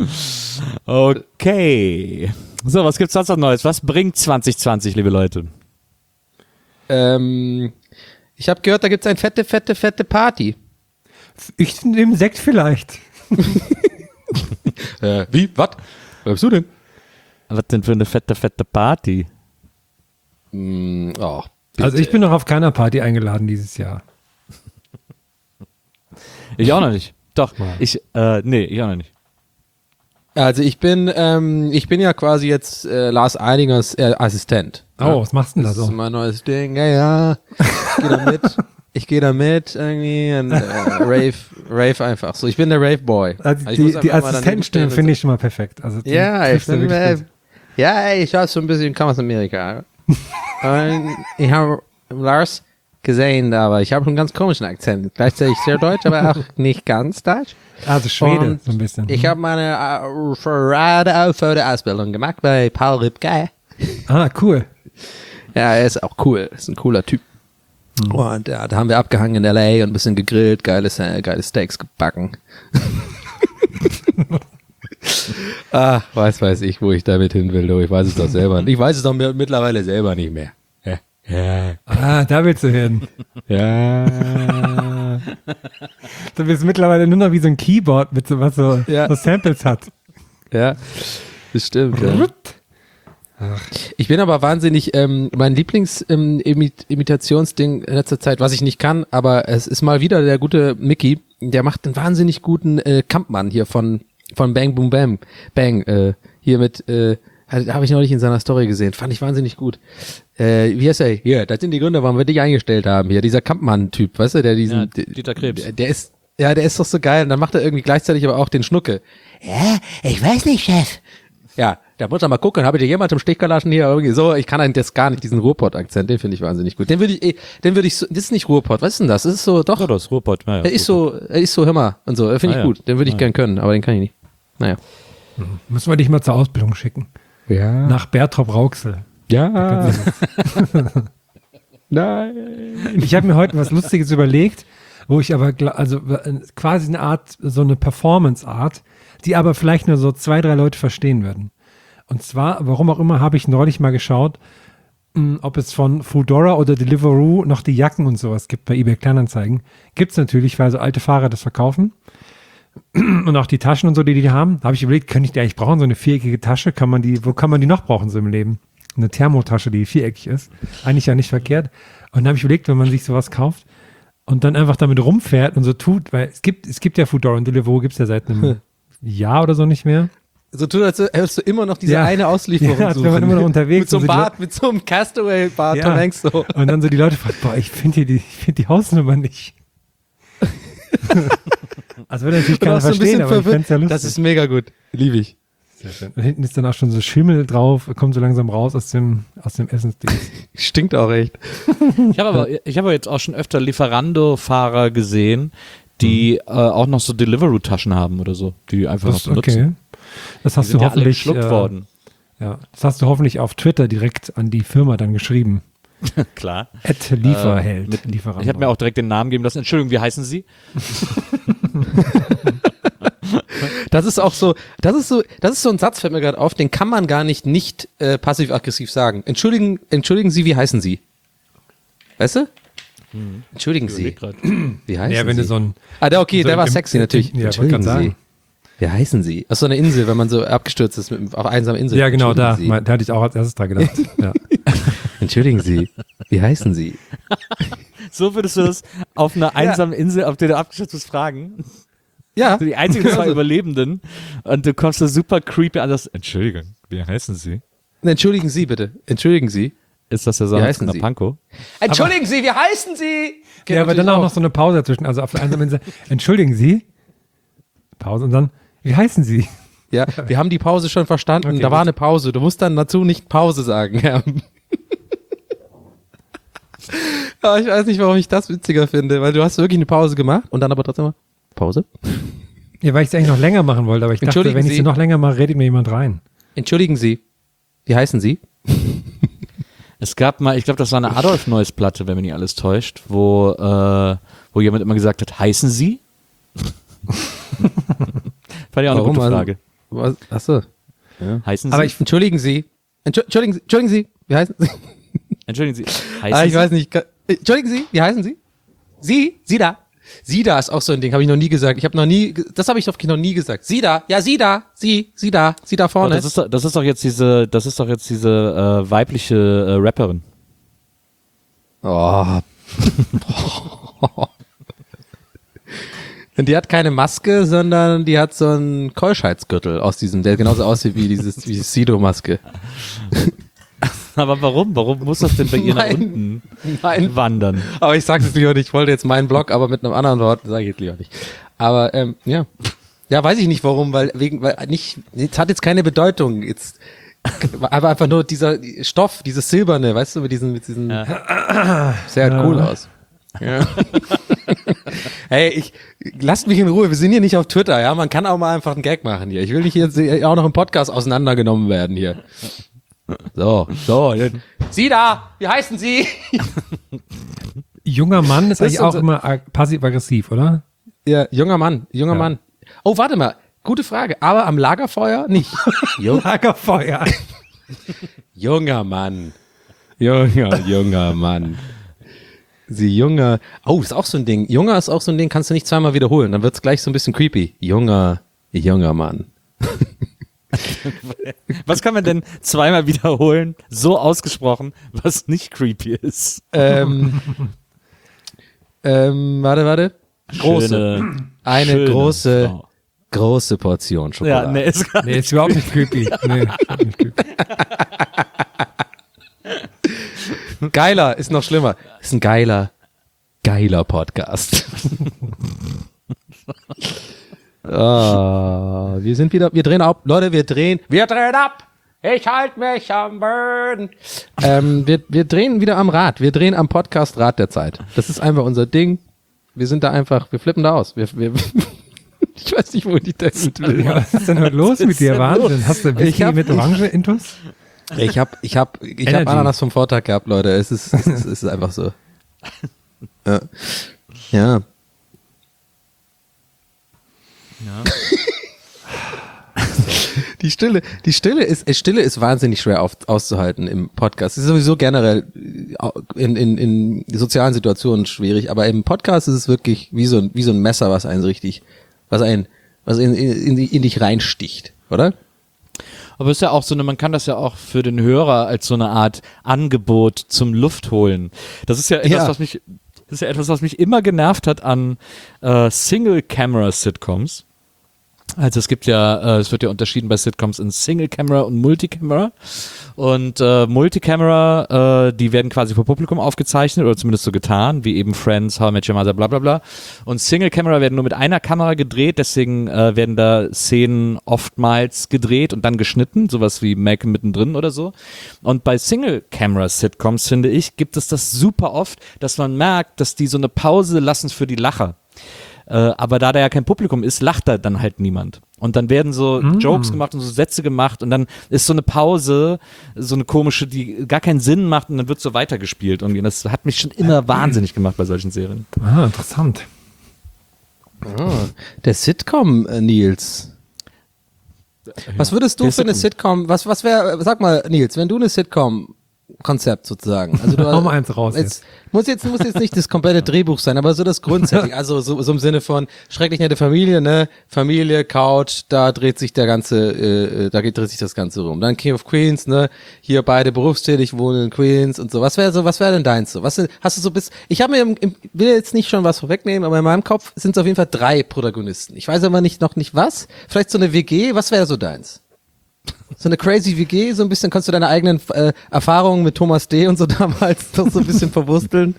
Okay. So, was gibt's sonst noch Neues? Was bringt zwanzig zwanzig, liebe Leute? Ähm, ich habe gehört, da gibt's eine fette, fette, fette Party. Ich nehme Sekt vielleicht. Äh, wie? Was? Was bist du denn? Was denn für eine fette, fette Party? Mm, oh, Also ich bin noch auf keiner Party eingeladen dieses Jahr. Ich auch noch nicht. Doch, ich, äh, nee, ich auch noch nicht. Also ich bin, ähm, ich bin ja quasi jetzt äh, Lars Einingers äh, Assistent. Oh, Ja. was machst du denn da Das ist so? mein neues Ding. Ja, ja. Ich gehe da mit. Ich gehe da mit irgendwie und äh, Rave, Rave einfach. So, ich bin der Rave Boy. Also ich die muss die einfach mal daneben Assistentenstelle stehen finde und ich schon mal perfekt. Also die Ja, ich trifft er bin, wirklich äh, gut. ja, ey, ich habe so ein bisschen, kam aus Amerika. Und ich habe Lars gesehen, aber ich habe einen ganz komischen Akzent. Gleichzeitig sehr deutsch, aber auch nicht ganz deutsch. Also Schwede, Und so ein bisschen. Ich habe meine äh, Radio-Foto-Ausbildung gemacht bei Paul Ripke. Ah, cool. Ja, er ist auch cool. Ist ein cooler Typ. Und ja, da haben wir abgehangen in L A und ein bisschen gegrillt, geiles, äh, geile Steaks gebacken. Ach, weiß weiß ich, wo ich damit hin will. Du. Ich weiß es doch selber. Ich weiß es doch mi- mittlerweile selber nicht mehr. Ja. Ja. Ah, da willst du hin. Ja. Du bist mittlerweile nur noch wie so ein Keyboard, mit so, was so, Ja. so Samples hat. Ja. Das stimmt. Ja. Ich bin aber wahnsinnig, ähm, mein Lieblings-Imitationsding in letzter Zeit, was ich nicht kann, aber es ist mal wieder der gute Mickey, der macht einen wahnsinnig guten äh, Kampmann hier von von Bang Boom Bam Bang, äh, hier mit, äh, habe ich neulich in seiner Story gesehen, fand ich wahnsinnig gut. Äh, wie heißt er? Hier, das sind die Gründe, warum wir dich eingestellt haben. Hier, dieser Kampmann-Typ, weißt du, der diesen, Ja, Dieter Krebs. Der, der ist, ja, der ist doch so geil. Und dann macht er irgendwie gleichzeitig aber auch den Schnucke. Ja, ich weiß nicht, Chef. Ja, da muss er mal gucken, habe ich dir jemand im Stich gelassen hier irgendwie so, ich kann das gar nicht, diesen Ruhrpott-Akzent, den finde ich wahnsinnig gut. Den würde ich, eh- den würde ich so, das ist nicht Ruhrpott, was ist denn das? Das ist so, doch, Ja, das ist Ruhrpott. Ja, ja, er ist so, er ist so, hör mal, und so, finde ich Ah, ja. gut, den würde ich Ah, gern können, aber den kann ich nicht. Naja. Müssen wir dich mal zur Ausbildung schicken. Ja. Nach Bertrop Rauxel. Ja. Nein. Ich habe mir heute was Lustiges überlegt, wo ich aber, gla- also äh, quasi eine Art, so eine Performance-Art, die aber vielleicht nur so zwei, drei Leute verstehen würden. Und zwar, warum auch immer, habe ich neulich mal geschaut, mh, ob es von Foodora oder Deliveroo noch die Jacken und sowas gibt bei eBay Kleinanzeigen. Gibt es natürlich, weil so alte Fahrer das verkaufen. Und auch die Taschen und so, die die haben. Da habe ich überlegt, könnte ich die eigentlich brauchen? So eine viereckige Tasche, kann man die, wo kann man die noch brauchen so im Leben? Eine Thermotasche, die viereckig ist. Eigentlich ja nicht verkehrt. Und dann habe ich überlegt, wenn man sich sowas kauft und dann einfach damit rumfährt und so tut, weil es gibt, es gibt ja Foodora und Deliveroo, gibt es ja seit einem Jahr oder so nicht mehr. So tut, als hättest du immer noch diese Ja. eine Auslieferung Ja, als suchen. wenn man immer noch unterwegs Mit so einem ist und so die Bart, mit so einem Castaway-Bart, Ja. Tom Hanks so. Und dann so die Leute fragen, boah, ich finde die, ich find die Hausnummer nicht. Also würde natürlich Und keiner auch so ein verstehen, bisschen aber ich fände es ja lustig. Das ist mega gut. Liebe ich. Sehr schön. Und hinten ist dann auch schon so Schimmel drauf, kommt so langsam raus aus dem, aus dem Essensding. Stinkt auch echt. Ich habe aber, ich habe aber jetzt auch schon öfter Lieferando-Fahrer gesehen, die äh, auch noch so Deliveroo-Taschen haben oder so, die einfach Das, noch benutzen. okay. Das Die hast sind du ja alle hoffentlich, geschluckt äh, worden. ja, das hast du hoffentlich auf Twitter direkt an die Firma dann geschrieben. Klar. At Lieferheld. Äh, mit- Lieferando. Ich habe mir auch direkt den Namen geben lassen. Entschuldigung, wie heißen Sie? Das ist auch so, das ist so, das ist so ein Satz, fällt mir gerade auf, den kann man gar nicht nicht äh, passiv-aggressiv sagen. Entschuldigen, entschuldigen Sie, wie heißen Sie? Weißt du? Entschuldigen Sie, überleg grad. wie heißen ja, wenn Sie? du so ein, ah, der, okay, so der war im- sexy im- natürlich. ja, Entschuldigen wollte grad Sie, sagen. wie heißen Sie? Auf so einer Insel, wenn man so abgestürzt ist mit, auf einer einsamen Insel. ja genau, da, Entschuldigen mein, da hatte ich auch als erstes dran gedacht. Ja. Sie. Entschuldigen Sie, wie heißen Sie? So würdest du das auf einer einsamen Insel, auf der du abgestürzt bist, fragen. Ja, Die einzigen zwei Also, Überlebenden. Und du kommst da super creepy an das. Entschuldigung, wie heißen Sie? entschuldigen Sie bitte, entschuldigen Sie. Ist das der Wie Sonne heißen von Sie? der Pankow? Entschuldigen Sie, wie heißen Sie? Geht Ja, aber dann natürlich auch noch so eine Pause dazwischen. Also auf der einsamen Insel, entschuldigen Sie. Pause und dann, wie heißen Sie? Ja, wir haben die Pause schon verstanden. Okay, da war gut. eine Pause. Du musst dann dazu nicht Pause sagen. Ja. Aber ich weiß nicht, warum ich das witziger finde, weil du hast wirklich eine Pause gemacht und dann aber trotzdem mal Pause. Ja, weil ich es eigentlich noch länger machen wollte, aber ich dachte, Entschuldigen wenn ich Sie. sie noch länger mache, redet mir jemand rein. Entschuldigen Sie, wie heißen Sie? Es gab mal, ich glaube, das war eine Adolf Neuss Platte, wenn mich nicht alles täuscht, wo, äh, wo jemand immer gesagt hat, heißen Sie? Fand ich auch eine gute Also, Frage. was, achso. Heißen Aber Sie? ich, entschuldigen Sie. Entschu- Entschuldigen Sie, Entschuldigen Sie, wie heißen Sie? Entschuldigen Sie. Heißen Ah, ich Sie? weiß nicht. Ka- Entschuldigen Sie, wie heißen Sie? Sie? Sie da? Sie da ist auch so ein Ding, habe ich noch nie gesagt. Ich habe noch nie, ge- das habe ich doch noch nie gesagt. Sie da? Ja, Sie da. Sie, Sie da. Sie da Oh, vorne. das, ist doch, das ist doch jetzt diese, das ist doch jetzt diese äh, weibliche äh, Rapperin. Oh. Und die hat keine Maske, sondern die hat so einen Keuschheitsgürtel aus diesem, der genauso aussieht wie dieses, wie die Sido-Maske. Aber warum? Warum muss das denn bei ihr nach Nein. unten Nein. wandern? Aber ich sage es lieber nicht. Ich wollte jetzt meinen Blog, aber mit einem anderen Wort sage ich jetzt lieber nicht. Aber ähm, ja, ja, weiß ich nicht warum, weil wegen, weil nicht, es hat jetzt keine Bedeutung. Jetzt, aber einfach nur dieser Stoff, dieses Silberne, weißt du, mit diesen, mit diesen, Ja. sehr Ja. cool aus. Ja. Hey, ich lasst mich in Ruhe. Wir sind hier nicht auf Twitter, ja. Man kann auch mal einfach einen Gag machen hier. Ich will nicht jetzt auch noch im Podcast auseinandergenommen werden hier. So, so. Sie da, wie heißen Sie? Junger Mann ist Das eigentlich ist auch unser- immer ag- passiv-aggressiv, oder? Ja, junger Mann, junger Ja. Mann. Oh, warte mal. Gute Frage. Aber am Lagerfeuer nicht. Jung, Lagerfeuer. junger Mann. Junger, junger Mann. Sie junger. Oh, ist auch so ein Ding. Junger ist auch so ein Ding, kannst du nicht zweimal wiederholen. Dann wird's gleich so ein bisschen creepy. Junger, junger Mann. Was kann man denn zweimal wiederholen, so ausgesprochen, was nicht creepy ist? Ähm, ähm, warte, warte. Große. Schöne, Eine schöne große, Frau. große Portion Schokolade. Ja, nee, ist gar Nee, ist überhaupt nicht creepy. Nee, überhaupt nicht creepy. Geiler, ist noch schlimmer. Ist ein geiler, geiler Podcast. Ah, wir sind wieder, wir drehen ab. Leute, wir drehen, wir drehen ab. Ich halte mich am Boden. Ähm, wir, wir drehen wieder am Rad. Wir drehen am Podcast-Rad der Zeit. Das ist einfach unser Ding. Wir sind da einfach, wir flippen da aus. Wir, wir, ich weiß nicht, wo die das will. Ja, was ist denn heute los mit dir? denn Wahnsinn. Hast du Ich Whisky hab- mit Orange intus? Ich hab, ich hab, ich hab Energy. Ananas vom Vortag gehabt, Leute. Es ist, es ist, es ist einfach so. Ja. Ja. Die Stille, die Stille ist, äh, Stille ist wahnsinnig schwer auf, auszuhalten im Podcast. Es ist sowieso generell in, in, in sozialen Situationen schwierig, aber im Podcast ist es wirklich wie so ein, wie so ein Messer, was einen so richtig, was einen, was in, in, in dich reinsticht, oder? Aber es ist ja auch so eine, man kann das ja auch für den Hörer als so eine Art Angebot zum Luftholen. Das ist ja etwas, Ja. was mich, das ist ja etwas, was mich immer genervt hat an äh, Single-Camera-Sitcoms. Also es gibt ja, äh, es wird ja unterschieden bei Sitcoms in Single-Camera und Multicamera. Und äh, Multicamera, äh, die werden quasi vor Publikum aufgezeichnet oder zumindest so getan, wie eben Friends, How I Met Your Mother, bla bla bla. Und Single-Camera werden nur mit einer Kamera gedreht, deswegen äh, werden da Szenen oftmals gedreht und dann geschnitten, sowas wie Malcolm mittendrin oder so. Und bei Single-Camera-Sitcoms, finde ich, gibt es das super oft, dass man merkt, dass die so eine Pause lassen für die Lacher. Äh, aber da da ja kein Publikum ist, lacht da dann halt niemand. Und dann werden so mm. Jokes gemacht und so Sätze gemacht und dann ist so eine Pause, so eine komische, die gar keinen Sinn macht und dann wird so weitergespielt. Und das hat mich schon immer wahnsinnig gemacht bei solchen Serien. Ah, interessant. Oh, der Sitcom, äh, Nils. Was würdest du Der für eine Sitcom, was, was wäre, sag mal, Nils, wenn du eine Sitcom Konzept sozusagen. Also du Hau mal eins raus jetzt, muss jetzt muss jetzt nicht das komplette Drehbuch sein, aber so das Grundsätzliche, also so, so im Sinne von schrecklich nette Familie, ne, Familie, Couch, da dreht sich der ganze, äh, da geht dreht sich das Ganze rum. Dann King of Queens, ne, hier beide berufstätig, wohnen in Queens und so. Was wäre so, was wäre denn deins so? Was sind, hast du so bis? Ich habe mir, im, im, will jetzt nicht schon was vorwegnehmen, aber in meinem Kopf sind es auf jeden Fall drei Protagonisten. Ich weiß aber nicht noch nicht was. Vielleicht so eine W G. Was wäre so deins? So eine crazy W G, so ein bisschen kannst du deine eigenen äh, Erfahrungen mit Thomas D. und so damals doch so ein bisschen verwursteln.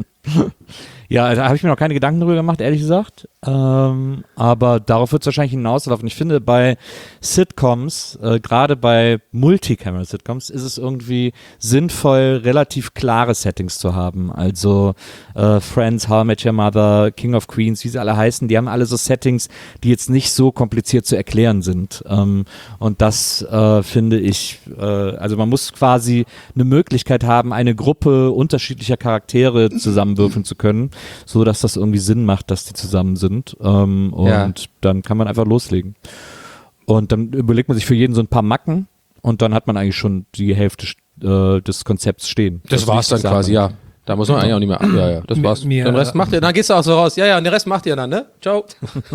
Ja, da habe ich mir noch keine Gedanken drüber gemacht, ehrlich gesagt. Ähm, aber darauf wird es wahrscheinlich hinauslaufen. Ich finde, bei Sitcoms, äh, gerade bei Multicamera-Sitcoms, ist es irgendwie sinnvoll, relativ klare Settings zu haben. Also äh, Friends, How I Met Your Mother, King of Queens, wie sie alle heißen, die haben alle so Settings, die jetzt nicht so kompliziert zu erklären sind. Ähm, und das äh, finde ich, äh, also man muss quasi eine Möglichkeit haben, eine Gruppe unterschiedlicher Charaktere zusammenwürfeln zu können, so dass das irgendwie Sinn macht, dass die zusammen sind. Ähm, und Ja. dann kann man einfach loslegen. Und dann überlegt man sich für jeden so ein paar Macken und dann hat man eigentlich schon die Hälfte äh, des Konzepts stehen. Das war's dann quasi, ja. Da muss man eigentlich auch nicht mehr. Ja, ja, das Mir- war's. mir- Den Rest macht ihr, dann gehst du auch so raus. Ja, ja, und den Rest macht ihr dann, ne? Ciao.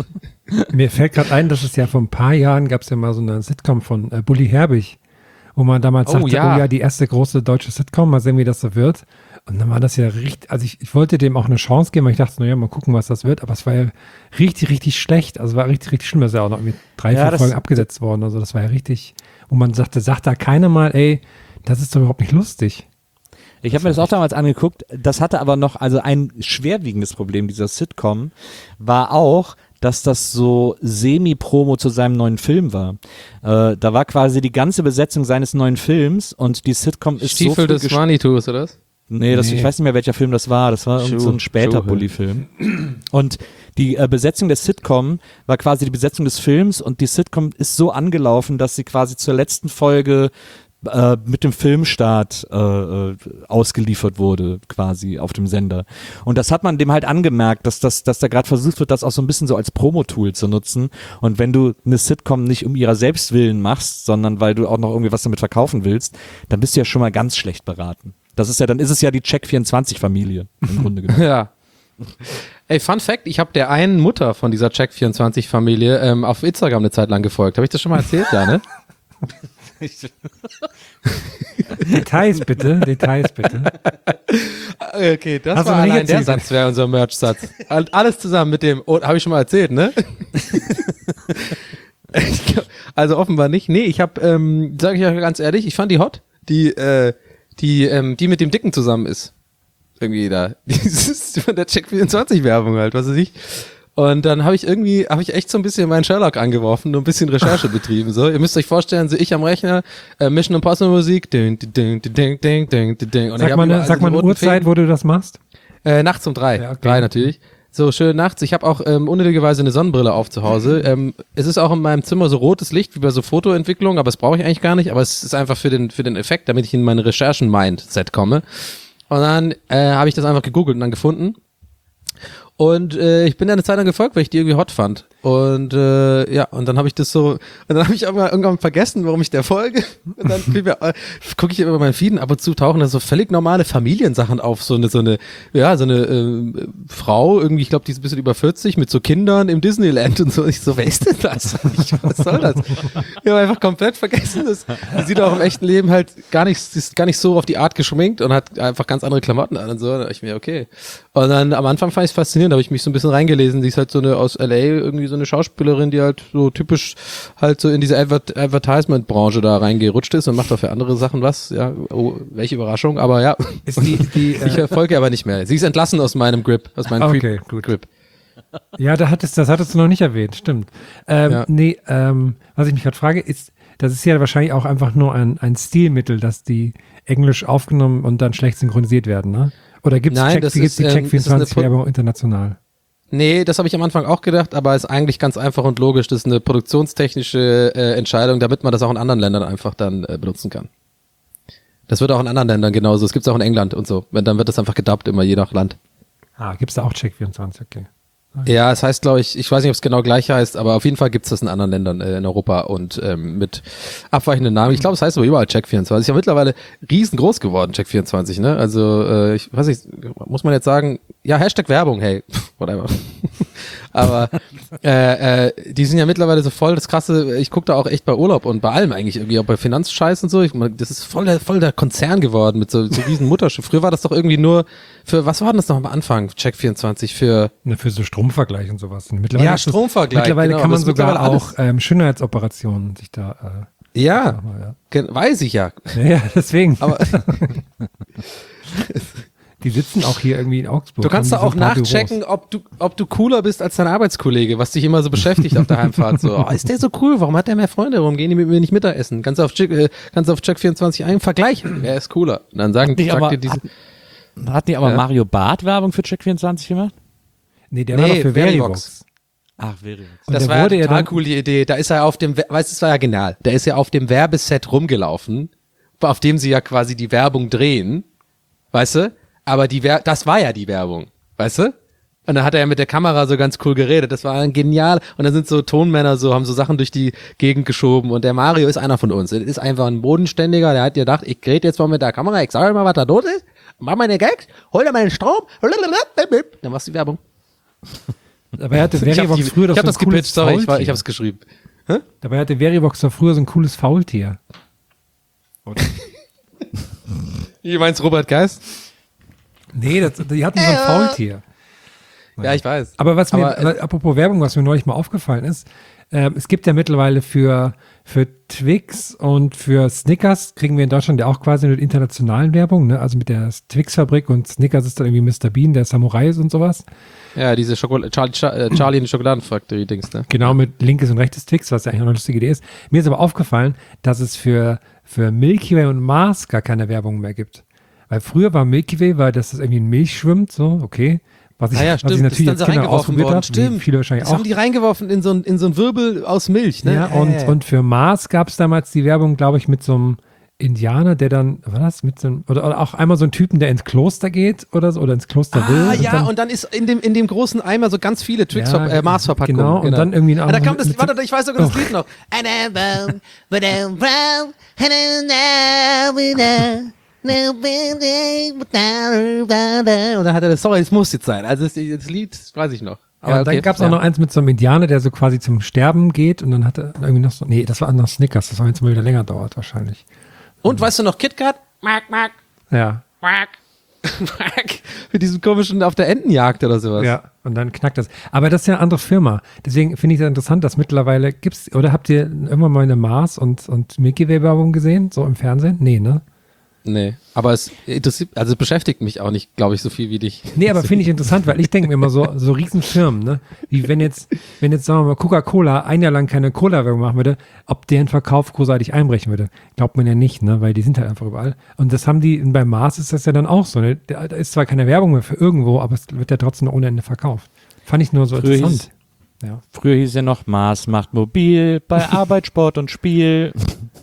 Mir fällt gerade ein, dass es ja vor ein paar Jahren gab es ja mal so eine Sitcom von äh, Bully Herbig, wo man damals Oh, sagte, ja. oh ja, die erste große deutsche Sitcom, mal sehen, wie das so wird. Und dann war das ja richtig, also ich, ich wollte dem auch eine Chance geben, weil ich dachte, naja, mal gucken, was das wird, aber es war ja richtig, richtig schlecht. Also war richtig, richtig schlimm. Das ist ja auch noch mit drei, Ja, vier das- Folgen abgesetzt worden. Also das war ja richtig, wo man sagte, sagt da keiner mal, ey, das ist doch überhaupt nicht lustig. Ich habe mir das auch damals angeguckt. Das hatte aber noch, also ein schwerwiegendes Problem dieser Sitcom war auch, dass das so Semi-Promo zu seinem neuen Film war. Äh, da war quasi die ganze Besetzung seines neuen Films und die Sitcom ist so Stiefel früh des gesch- Manitus, oder was? Nee, das, Nee. ich weiß nicht mehr, welcher Film das war. Das war irgend so ein später Schuhe. Bully-Film. Und die äh, Besetzung der Sitcom war quasi die Besetzung des Films und die Sitcom ist so angelaufen, dass sie quasi zur letzten Folge äh, mit dem Filmstart äh, äh, ausgeliefert wurde, quasi auf dem Sender. Und das hat man dem halt angemerkt, dass, das, dass da gerade versucht wird, das auch so ein bisschen so als Promo-Tool zu nutzen. Und wenn du eine Sitcom nicht um ihrer selbst willen machst, sondern weil du auch noch irgendwie was damit verkaufen willst, dann bist du ja schon mal ganz schlecht beraten. Das ist ja, dann ist es ja die Check vierundzwanzig Familie im Grunde genommen. Ja. Ey, Fun Fact, ich habe der einen Mutter von dieser Check vierundzwanzig Familie ähm, auf Instagram eine Zeit lang gefolgt. Habe ich das schon mal erzählt? Ja, ne? Details bitte, Details bitte. Okay, das Hast du war noch nicht allein der erzählt? Satz wäre unser Merch-Satz. All- Alles zusammen mit dem, oh, habe ich schon mal erzählt, ne? Ich glaub, also offenbar nicht. Nee, ich habe, ähm, sage ich ja ganz ehrlich, ich fand die hot, die, äh, die, ähm, die mit dem Dicken zusammen ist. Irgendwie da. Dieses von der Check vierundzwanzig Werbung halt, was weiß ich. Und dann habe ich irgendwie, habe ich echt so ein bisschen meinen Sherlock angeworfen und ein bisschen Recherche betrieben. So, ihr müsst euch vorstellen, so ich am Rechner, äh, Mission Impossible Musik, ding, ding, ding, ding, ding, ding, ding. Und ich Sag hab mal, eine, überall sag so mal eine roten Uhrzeit, Fäden. wo du das machst. Äh, nachts um drei. Ja, okay. Drei natürlich. So, schön nachts. Ich habe auch ähm, unnötigerweise eine Sonnenbrille auf zu Hause. Ähm, es ist auch in meinem Zimmer so rotes Licht wie bei so Fotoentwicklung, aber das brauche ich eigentlich gar nicht. Aber es ist einfach für den, für den Effekt, damit ich in meine Recherchen-Mindset komme. Und dann äh, habe ich das einfach gegoogelt und dann gefunden. Und äh, ich bin da eine Zeit lang gefolgt, weil ich die irgendwie hot fand. Und äh, ja, und dann habe ich das so, und dann habe ich aber irgendwann vergessen, warum ich der folge. Und dann äh, gucke ich über meinen Feed und ab und zu tauchen da so völlig normale Familiensachen auf. So eine, so eine, ja, so eine äh, Frau, irgendwie, ich glaube, die ist ein bisschen über vierzig, mit so Kindern im Disneyland und so. Ich so, wer ist denn das? Ich, was soll das? Ich habe einfach komplett vergessen. Das, die sieht auch im echten Leben halt gar nicht, ist gar nicht so auf die Art geschminkt und hat einfach ganz andere Klamotten an und so. Da dachte ich mir, okay. Und dann am Anfang fand ich es faszinierend, da habe ich mich so ein bisschen reingelesen. Die ist halt so eine aus L A, irgendwie so eine Schauspielerin, die halt so typisch halt so in diese Adver- Advertisement-Branche da reingerutscht ist und macht auch für andere Sachen was. Ja, oh, welche Überraschung, aber ja. Ist die, die, Ich äh, verfolge aber nicht mehr. Sie ist entlassen aus meinem Grip, aus meinem Okay, Creep- gut. Grip. ja, da hattest, das hattest du noch nicht erwähnt, stimmt. Ähm, Ja. Nee, ähm, was ich mich gerade frage, ist, das ist ja wahrscheinlich auch einfach nur ein, ein Stilmittel, dass die Englisch aufgenommen und dann schlecht synchronisiert werden, ne? Oder gibt es Nein, Check, das gibt's die ist, Check ähm, das ist eine vierundzwanzig-Werbung international? Nee, das habe ich am Anfang auch gedacht, aber ist eigentlich ganz einfach und logisch. Das ist eine produktionstechnische äh, Entscheidung, damit man das auch in anderen Ländern einfach dann äh, benutzen kann. Das wird auch in anderen Ländern genauso. Es gibt es auch in England und so. Wenn, dann wird das einfach gedubbt, immer je nach Land. Ah, gibt es da auch Check vierundzwanzig, okay. Ja, es heißt, glaube ich, ich weiß nicht, ob es genau gleich heißt, aber auf jeden Fall gibt es das in anderen Ländern äh, in Europa und ähm, mit abweichenden Namen. Ich glaube, es heißt aber überall Check vierundzwanzig. Ist ja mittlerweile riesengroß geworden, Check vierundzwanzig, ne? Also, äh, ich weiß nicht, muss man jetzt sagen, ja, Hashtag Werbung, hey, whatever. Aber äh, äh, die sind ja mittlerweile so voll das Krasse, ich gucke da auch echt bei Urlaub und bei allem eigentlich irgendwie, auch bei Finanzscheiß und so. Ich meine, das ist voll der, voll der Konzern geworden mit so, so riesen Mutterschiff. Früher war das doch irgendwie nur für, was war denn das noch am Anfang, Check vierundzwanzig, für Ne, für so Stromvergleich und sowas. Mittlerweile Ja, ist das- Stromvergleich, Mittlerweile genau, kann man das ist sogar mittlerweile auch ähm, Schönheitsoperationen sich da, Ja, äh, mal, gen- weiß ich ja. ja. ja, deswegen. Aber Die sitzen auch hier irgendwie in Augsburg. du kannst da haben die auch so ein paar nachchecken, Büros. ob du, ob du cooler bist als dein Arbeitskollege, was dich immer so beschäftigt auf der Heimfahrt. So, oh, ist der so cool? Warum hat der mehr Freunde? Warum gehen die mit mir nicht Mittagessen? Kannst du auf Check, äh, kannst du auf Check vierundzwanzig ein vergleichen? Wer ist cooler? Und dann sagen Hat nicht sagt aber- dir diese, Hat nicht aber Ja. Mario Barth Werbung für Check vierundzwanzig gemacht? Nee, der Nee, war doch für Verivox. Verivox. Ach, Verivox. Und das der war ja wurde ja total dann- coole Idee. Da ist er auf dem, We- weißt du, das war ja genial. Der ist ja auf dem Werbeset rumgelaufen, auf dem sie ja quasi die Werbung drehen. Weißt du? Aber die Wer- das war ja die Werbung. Weißt du? Und dann hat er ja mit der Kamera so ganz cool geredet. Das war ein genial. Und dann sind so Tonmänner so, haben so Sachen durch die Gegend geschoben. Und der Mario ist einer von uns. Er ist einfach ein Bodenständiger. Der hat gedacht, ich rede jetzt mal mit der Kamera. Ich sage mal, was da los ist. Mach meine Gags. Hol dir meinen Strom. Dann machst du die Werbung. Dabei hatte Ich habe Verivox früher doch hab so ein das cooles gepitcht. Sorry, ich, war, ich Faultier. habe es geschrieben. Dabei hatte Verivox doch früher so ein cooles Faultier. Wie meinst Robert Geist? Nee, das, die hatten so ein Faultier. Ja, ich weiß. Aber was mir, Aber, äh, apropos Werbung, was mir neulich mal aufgefallen ist, ähm, es gibt ja mittlerweile für, für Twix und für Snickers kriegen wir in Deutschland ja auch quasi mit internationalen Werbung, ne? Also mit der Twix-Fabrik und Snickers ist dann irgendwie Mister Bean, der Samurai ist und sowas. Ja, diese Schokol Charlie, äh, Charlie in die Schokoladenfactory-Dings, ne? Genau, mit linkes und rechtes Twix, was ja eigentlich auch eine lustige Idee ist. Mir ist aber aufgefallen, dass es für, für Milky Way und Mars gar keine Werbung mehr gibt. Weil früher war Milky Way, weil das irgendwie in Milch schwimmt, so, okay. Was ich, Ah ja, was stimmt. ich natürlich das als ist dann so Kinder reingeworfen ausprobiert worden. habe, wie Stimmt. viele wahrscheinlich Das auch. haben die reingeworfen in so ein, in so ein Wirbel aus Milch, ne? Ja, und, Äh. und für Mars gab es damals die Werbung, glaube ich, mit so einem Indianer, der dann, war das, mit so einem, oder, oder auch einmal so ein Typen, der ins Kloster geht oder so, oder ins Kloster will. Ah, und ja, dann, und dann ist in dem, in dem großen Eimer so ganz viele Twix Ja, äh, Mars-Verpackungen. genau, und dann irgendwie ein ah, da anderer kam das, mit- warte, ich weiß sogar das Oh. Lied noch. Und dann hat er das, sorry, es muss jetzt sein. Also das, das Lied, das weiß ich noch. ja, und dann okay, gab es ja. auch noch eins mit so einem Indianer, der so quasi zum Sterben geht und dann hatte irgendwie noch so, nee, das war noch Snickers, das war jetzt mal wieder länger dauert wahrscheinlich. Und weißt du noch KitKat? Mark, Mark, Ja, Mark, Mark. Mit diesem komischen auf der Entenjagd oder sowas. ja, und dann knackt das. Aber das ist ja eine andere Firma. Deswegen finde ich es interessant, dass mittlerweile gibt's, oder habt ihr irgendwann mal eine Mars und, und Milky Way Werbung gesehen, so im Fernsehen? Nee, ne? Nee, aber es interessiert, also es beschäftigt mich auch nicht, glaube ich, so viel wie dich. Nee, aber finde ich interessant, weil ich denke mir immer so, so Riesenfirmen, ne? Wie wenn jetzt, wenn jetzt, sagen wir mal, Coca-Cola ein Jahr lang keine Cola-Werbung machen würde, ob deren Verkauf großartig einbrechen würde. Glaubt man ja nicht, ne? Weil die sind halt einfach überall. Und das haben die, bei Mars ist das ja dann auch so, ne? Da da ist zwar keine Werbung mehr für irgendwo, aber es wird ja trotzdem ohne Ende verkauft. Fand ich nur so Früher hieß, interessant. Ja. Früher hieß ja noch Mars macht mobil bei Arbeit, Sport und Spiel.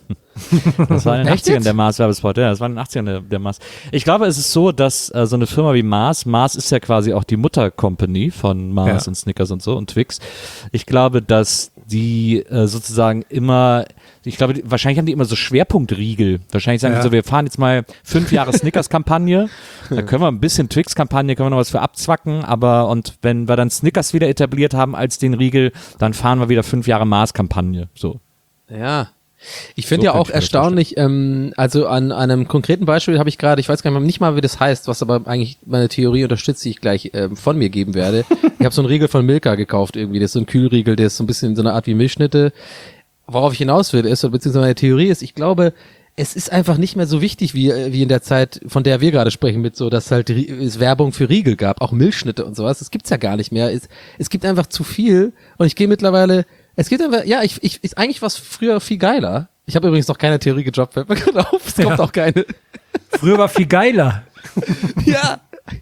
Das war in den Echt achtzigern jetzt? der Mars-Werbespot, ja, das war in den achtzigern der, der Mars. Ich glaube, es ist so, dass äh, so eine Firma wie Mars, Mars ist ja quasi auch die Mutter-Company von Mars Ja. und Snickers und so und Twix. Ich glaube, dass die äh, sozusagen immer, ich glaube, die, wahrscheinlich haben die immer so Schwerpunktriegel. Wahrscheinlich sagen Ja. die so, wir fahren jetzt mal fünf Jahre Snickers-Kampagne, da können wir ein bisschen Twix-Kampagne, können wir noch was für abzwacken, aber und wenn wir dann Snickers wieder etabliert haben als den Riegel, dann fahren wir wieder fünf Jahre Mars-Kampagne, so. Ja. Ich finde So ja könnte auch ich mir das erstaunlich, ähm, also an, an einem konkreten Beispiel habe ich gerade, ich weiß gar nicht mal, wie das heißt, was aber eigentlich meine Theorie unterstützt, die ich gleich ähm, von mir geben werde. Ich habe so einen Riegel von Milka gekauft irgendwie, das ist so ein Kühlriegel, der ist so ein bisschen so eine Art wie Milchschnitte. Worauf ich hinaus will, ist, beziehungsweise meine Theorie ist, ich glaube, es ist einfach nicht mehr so wichtig, wie, wie in der Zeit, von der wir gerade sprechen, mit so, dass halt Rie- es Werbung für Riegel gab, auch Milchschnitte und sowas. Das gibt's ja gar nicht mehr. Es, es gibt einfach zu viel und ich gehe mittlerweile, es gibt einfach, ja, ich, ich, ist eigentlich was früher viel geiler. Ich habe übrigens noch keine Theorie gedroppt, fällt mir gerade auf, es kommt Ja. auch keine. Früher war viel geiler. Ja.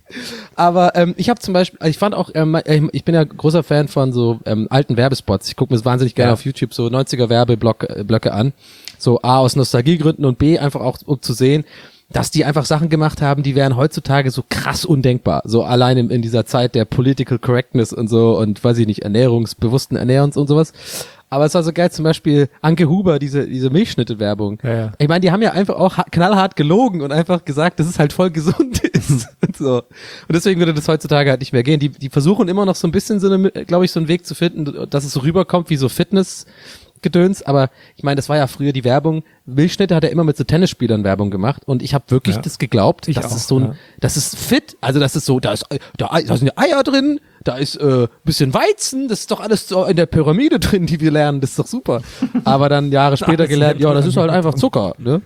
Aber ähm, ich habe zum Beispiel, also ich fand auch, ähm, ähm, ich bin ja großer Fan von so ähm, alten Werbespots. Ich gucke mir das wahnsinnig gerne Ja. auf YouTube so neunziger Werbeblöcke äh, Blöcke an. So A aus Nostalgiegründen und B einfach auch, um zu sehen, dass die einfach Sachen gemacht haben, die wären heutzutage so krass undenkbar. So allein in, in dieser Zeit der Political Correctness und so und weiß ich nicht, ernährungsbewussten Ernährens und sowas. Aber es war so geil, zum Beispiel Anke Huber, diese, diese Milchschnitte-Werbung. Ja, ja. Ich meine, die haben ja einfach auch ha- knallhart gelogen und einfach gesagt, dass es halt voll gesund ist. Und so. Und deswegen würde das heutzutage halt nicht mehr gehen. Die, die versuchen immer noch so ein bisschen so eine, glaube ich, so einen Weg zu finden, dass es so rüberkommt wie so Fitness. Gedöns, aber ich meine, das war ja früher die Werbung. Milchschnitte hat er immer mit so Tennisspielern Werbung gemacht und ich habe wirklich Ja. das geglaubt, Ich dass auch, es so ein, ja. das ist fit, also das ist so, da ist, da, da sind Eier drin, da ist äh, bisschen Weizen, das ist doch alles so in der Pyramide drin, die wir lernen, das ist doch super. Aber dann Jahre später Alles in gelernt, der ja, das ist halt einfach Zucker, ne?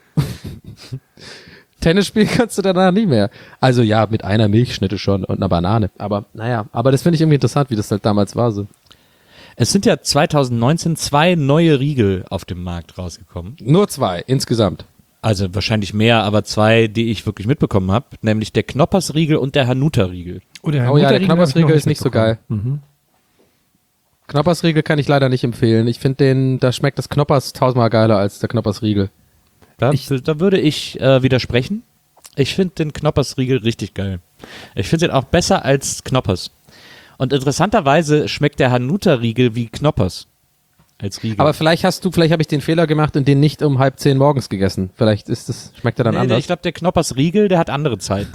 Tennis spielen kannst du danach nicht mehr. Also ja, mit einer Milchschnitte schon und einer Banane. Aber naja, aber das finde ich irgendwie interessant, wie das halt damals war so. Es sind ja zwanzig neunzehn zwei neue Riegel auf dem Markt rausgekommen. Nur zwei insgesamt. Also wahrscheinlich mehr, aber zwei, die ich wirklich mitbekommen habe, nämlich der Knoppersriegel und der Hanuta-Riegel. Oh, der Oh ja, der Mutterriegel Knoppersriegel hab ich noch ist nicht so geil. mitbekommen. Mhm. Knoppersriegel kann ich leider nicht empfehlen. Ich finde den, da schmeckt das Knoppers tausendmal geiler als der Knoppersriegel. Da, Ich- da würde ich äh, widersprechen. Ich finde den Knoppersriegel richtig geil. Ich finde den auch besser als Knoppers. Und interessanterweise schmeckt der Hanuta-Riegel wie Knoppers als Riegel. Aber vielleicht hast du, vielleicht habe ich den Fehler gemacht und den nicht um halb zehn morgens gegessen. Vielleicht ist das, schmeckt er dann nee, nee, anders. ich glaube, der Knoppers-Riegel, der hat andere Zeiten.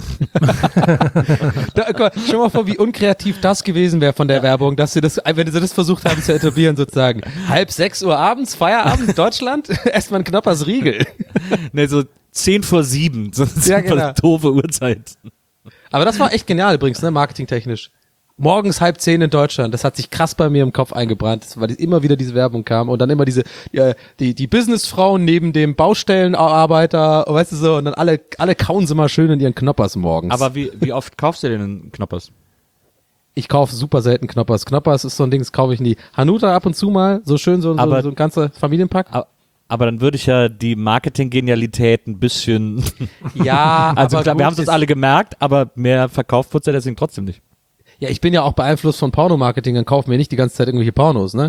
Da, guck mal, schau mal vor, wie unkreativ das gewesen wäre von der Werbung, dass sie das, wenn sie das versucht haben zu etablieren sozusagen. Halb sechs Uhr abends, Feierabend, Deutschland, erstmal ein Knoppersriegel. ne, so zehn vor sieben. So Ja, ja, genau. doofe Uhrzeit. Aber das war echt genial übrigens, ne, marketingtechnisch. Morgens halb zehn in Deutschland, das hat sich krass bei mir im Kopf eingebrannt, weil immer wieder diese Werbung kam und dann immer diese, ja, die, die Businessfrauen neben dem Baustellenarbeiter, weißt du so, und dann alle, alle kauen sie mal schön in ihren Knoppers morgens. Aber wie, wie oft kaufst du denn einen Knoppers? ich kaufe super selten Knoppers. Knoppers ist so ein Ding, das kaufe ich nie. Hanuta ab und zu mal, so schön, so, so, Aber- so ein ganzer Familienpack. Aber, aber dann würde ich ja die Marketing-Genialität ein bisschen. Ja, Also aber klar, gut, wir haben es uns ist- alle gemerkt, aber mehr verkauft wird es ja deswegen trotzdem nicht. Ja, ich bin ja auch beeinflusst von Pornomarketing, dann kaufen wir nicht die ganze Zeit irgendwelche Pornos, ne?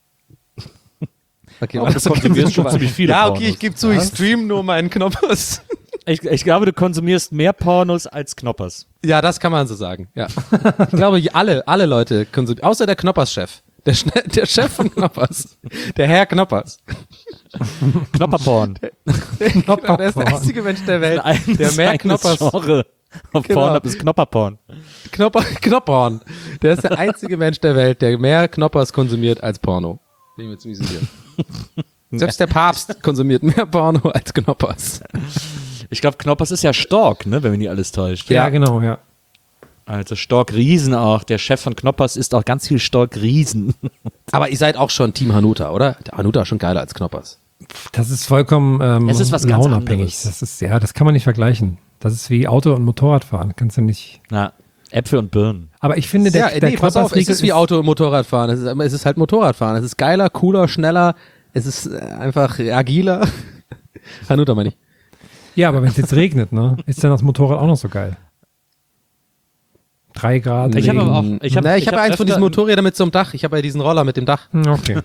Okay, Aber du konsumierst schon ziemlich viele Ja, okay, Pornos. ich gebe zu, ich stream nur meinen Knoppers. Ich, ich glaube, du konsumierst mehr Pornos als Knoppers. Ja, das kann man so sagen, ja. Ich glaube, alle, alle Leute konsumieren, außer der Knoppers-Chef. Der, Schne- der Chef von Knoppers. Der Herr Knoppers. Knopperporn. Genau, der ist der einzige Mensch der Welt, Ein der mehr eigenes Knoppers, Genre auf Genau. Pornhub ist Knopperporn. Knopper, Knopperhorn. Der ist der einzige Mensch der Welt, der mehr Knoppers konsumiert als Porno. Bin ich mir ziemlich sicher. Selbst der Papst konsumiert mehr Porno als Knoppers. Ich glaube, Knoppers ist ja Stork, ne, wenn mich nicht alles täuscht. Ja, genau, ja. Also Stork Riesen auch. Der Chef von Knoppers isst auch ganz viel Stork Riesen. Aber ihr seid auch schon Team Hanuta, oder? Der Hanuta ist schon geiler als Knoppers. Das ist vollkommen ähm, Es ist was ganz launabhängig. anderes. Das ist, ja, das kann man nicht vergleichen. Das ist wie Auto- und Motorradfahren. Kannst du nicht. Na, Äpfel und Birnen. Aber ich finde, der, ja, der nee, pass auf, es Knoppersriegel ist wie Auto- und Motorradfahren. Es ist, es ist halt Motorradfahren. Es ist geiler, cooler, schneller. Es ist äh, einfach agiler. Hanuta meine ich. Ja, aber wenn es jetzt regnet, ne, ist dann das Motorrad auch noch so geil. Drei Grad. Ich habe aber auch, Regen. ich habe Na, ich habe hab eins von öfter- diesen Motorrädern mit so einem Dach. Ich habe ja diesen Roller mit dem Dach. Hm, Okay.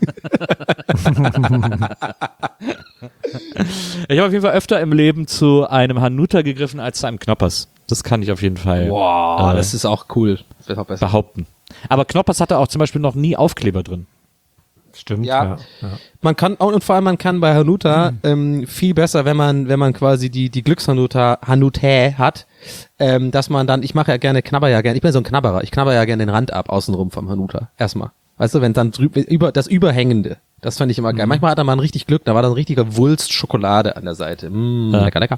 Ich habe auf jeden Fall öfter im Leben zu einem Hanuta gegriffen als zu einem Knoppers. Das kann ich auf jeden Fall Boah, äh, das ist auch cool. Das wird auch besser. behaupten. Aber Knoppers hatte auch zum Beispiel noch nie Aufkleber drin. Stimmt, Ja. ja. ja. Man kann und, und vor allem man kann bei Hanuta ähm, viel besser, wenn man wenn man quasi die die Glückshanuta Hanute hat, ähm, dass man dann, ich mache ja gerne knabber ja gerne, ich bin so ein Knabberer, ich knabber ja gerne den Rand ab außenrum vom Hanuta erstmal, weißt du, wenn dann drüber über das Überhängende, das fand ich immer geil. Manchmal hat man richtig Glück, da war dann ein richtiger Wulst Schokolade an der Seite, mm, Ja. lecker lecker.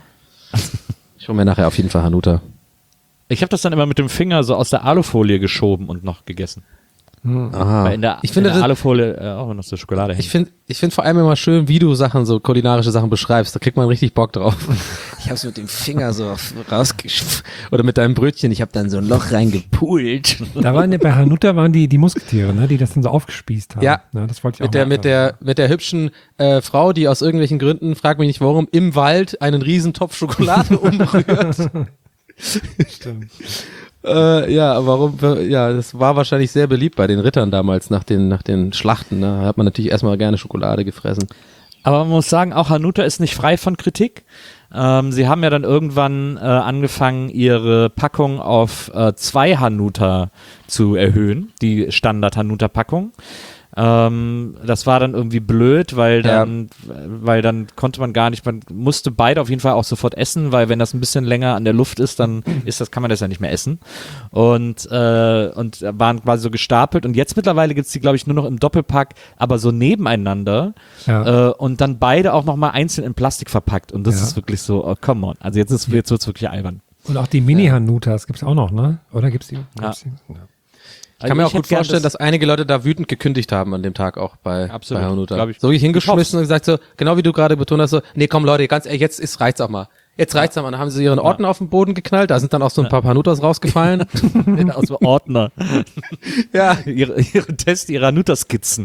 Ich hole mir nachher auf jeden Fall Hanuta. Ich habe das dann immer mit dem Finger so aus der Alufolie geschoben und noch gegessen. Aha. Weil in der, ich finde in der das, Alufolie äh, auch noch so Schokolade hängt. Ich finde ich find vor allem immer schön, wie du Sachen, so kulinarische Sachen beschreibst. Da kriegt man richtig Bock drauf. Ich hab's mit dem Finger so rausgesch... Oder mit deinem Brötchen, ich hab dann so ein Loch reingepult. Da waren ja bei Hanuta waren die, die Musketiere, ne, die das dann so aufgespießt haben. Ja. das wollte ich auch Mit der, mal mit der, mit der hübschen äh, Frau, die aus irgendwelchen Gründen, frag mich nicht warum, im Wald einen riesen Topf Schokolade umrührt. Stimmt. Äh, ja, warum? Ja, das war wahrscheinlich sehr beliebt bei den Rittern damals nach den, nach den Schlachten. Ne? Da hat man natürlich erstmal gerne Schokolade gefressen. Aber man muss sagen, auch Hanuta ist nicht frei von Kritik. Ähm, sie haben ja dann irgendwann äh, angefangen, ihre Packung auf äh, zwei Hanuta zu erhöhen, die Standard-Hanuta-Packung. Ähm, das war dann irgendwie blöd, weil dann, ja. weil dann konnte man gar nicht, man musste beide auf jeden Fall auch sofort essen, weil wenn das ein bisschen länger an der Luft ist, dann ist das, kann man das ja nicht mehr essen. Und, äh, und waren quasi so gestapelt und jetzt mittlerweile gibt's die, glaube ich, nur noch im Doppelpack, aber so nebeneinander Ja. äh, und dann beide auch nochmal einzeln in Plastik verpackt und das Ja. ist wirklich so, oh, come on. Also jetzt ist jetzt wird's wirklich albern. Und auch die Mini-Hanutas gibt's auch noch, ne? Oder gibt's die? Gibt's die? Ja. Ich kann mir auch hätte gut gern vorstellen, dass einige Leute da wütend gekündigt haben an dem Tag auch bei, Absolut, bei Hanuta. glaub ich. So hingeschmissen Ich und gesagt so, genau wie du gerade betont hast, so, nee komm Leute, ganz ehrlich, jetzt ist, reicht's auch mal. Jetzt reicht's auch mal. Dann haben sie ihren Ordner auf den Boden geknallt, da sind dann auch so ein paar Hanutas rausgefallen. aus dem Ordner. Ja. ihre, ihre Test, ihre Hanuta-Skizzen.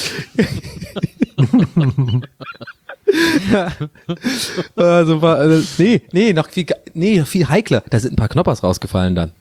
Also war, also, nee, nee, noch viel, ge- nee, noch viel heikler. Da sind ein paar Knoppers rausgefallen dann.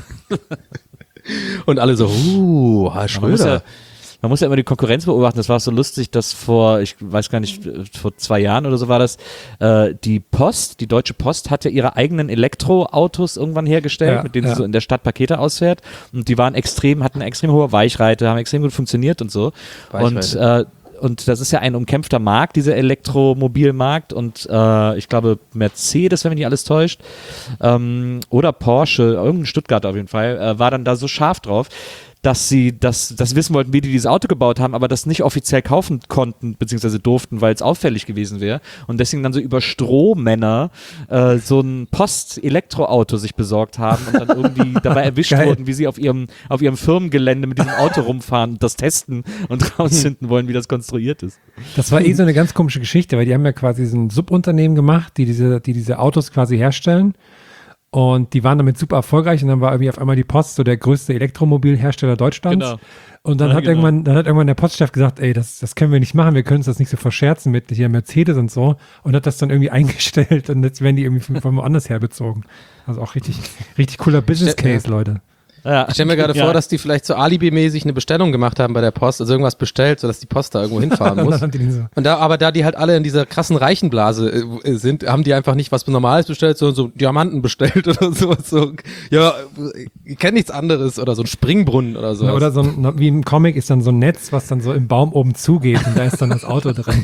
Und alle so, uh, Herr Man muss, ja, Schröder. man muss ja immer die Konkurrenz beobachten. Das war so lustig, dass vor, ich weiß gar nicht, vor zwei Jahren oder so war das, äh, die Post, die Deutsche Post hat ja ihre eigenen Elektroautos irgendwann hergestellt, Ja, mit denen ja. sie so in der Stadt Pakete ausfährt. Und die waren extrem, hatten eine extrem hohe Weichreite, haben extrem gut funktioniert und so. Und Weichreite. äh, und das ist ja ein umkämpfter Markt, dieser Elektromobilmarkt. Und äh, ich glaube, Mercedes, wenn mich nicht alles täuscht, ähm, oder Porsche, irgendein Stuttgarter auf jeden Fall, äh, war dann da so scharf drauf, dass sie das, das wissen wollten, wie die dieses Auto gebaut haben, aber das nicht offiziell kaufen konnten, beziehungsweise durften, weil es auffällig gewesen wäre. Und deswegen dann so über Strohmänner äh, so ein Post-Elektroauto sich besorgt haben und dann irgendwie dabei erwischt Geil. wurden, wie sie auf ihrem, auf ihrem Firmengelände mit diesem Auto rumfahren und das testen und rausfinden wollen, wie das konstruiert ist. Das war eh so eine ganz komische Geschichte, weil die haben ja quasi so ein Subunternehmen gemacht, die diese, die diese Autos quasi herstellen. Und die waren damit super erfolgreich und dann war irgendwie auf einmal die Post so der größte Elektromobilhersteller Deutschlands. Genau. Und dann Ja, hat genau. irgendwann, dann hat irgendwann der Postchef gesagt, ey, das, das können wir nicht machen, wir können uns das nicht so verscherzen mit hier Mercedes und so. Und hat das dann irgendwie eingestellt und jetzt werden die irgendwie von, von woanders her bezogen. Also auch richtig, richtig cooler Business Case, Leute. Ja. Ich stelle mir gerade Ja. vor, dass die vielleicht so alibimäßig eine Bestellung gemacht haben bei der Post, also irgendwas bestellt, sodass die Post da irgendwo hinfahren Und muss. dann haben die den so, Und da, aber da die halt alle in dieser krassen Reichenblase äh, sind, haben die einfach nicht was Normales bestellt, sondern so Diamanten bestellt oder sowas. So, ja, ich kenne nichts anderes oder so ein Springbrunnen oder so. oder so ein, wie im Comic ist dann so ein Netz, was dann so im Baum oben zugeht und da ist dann das Auto drin.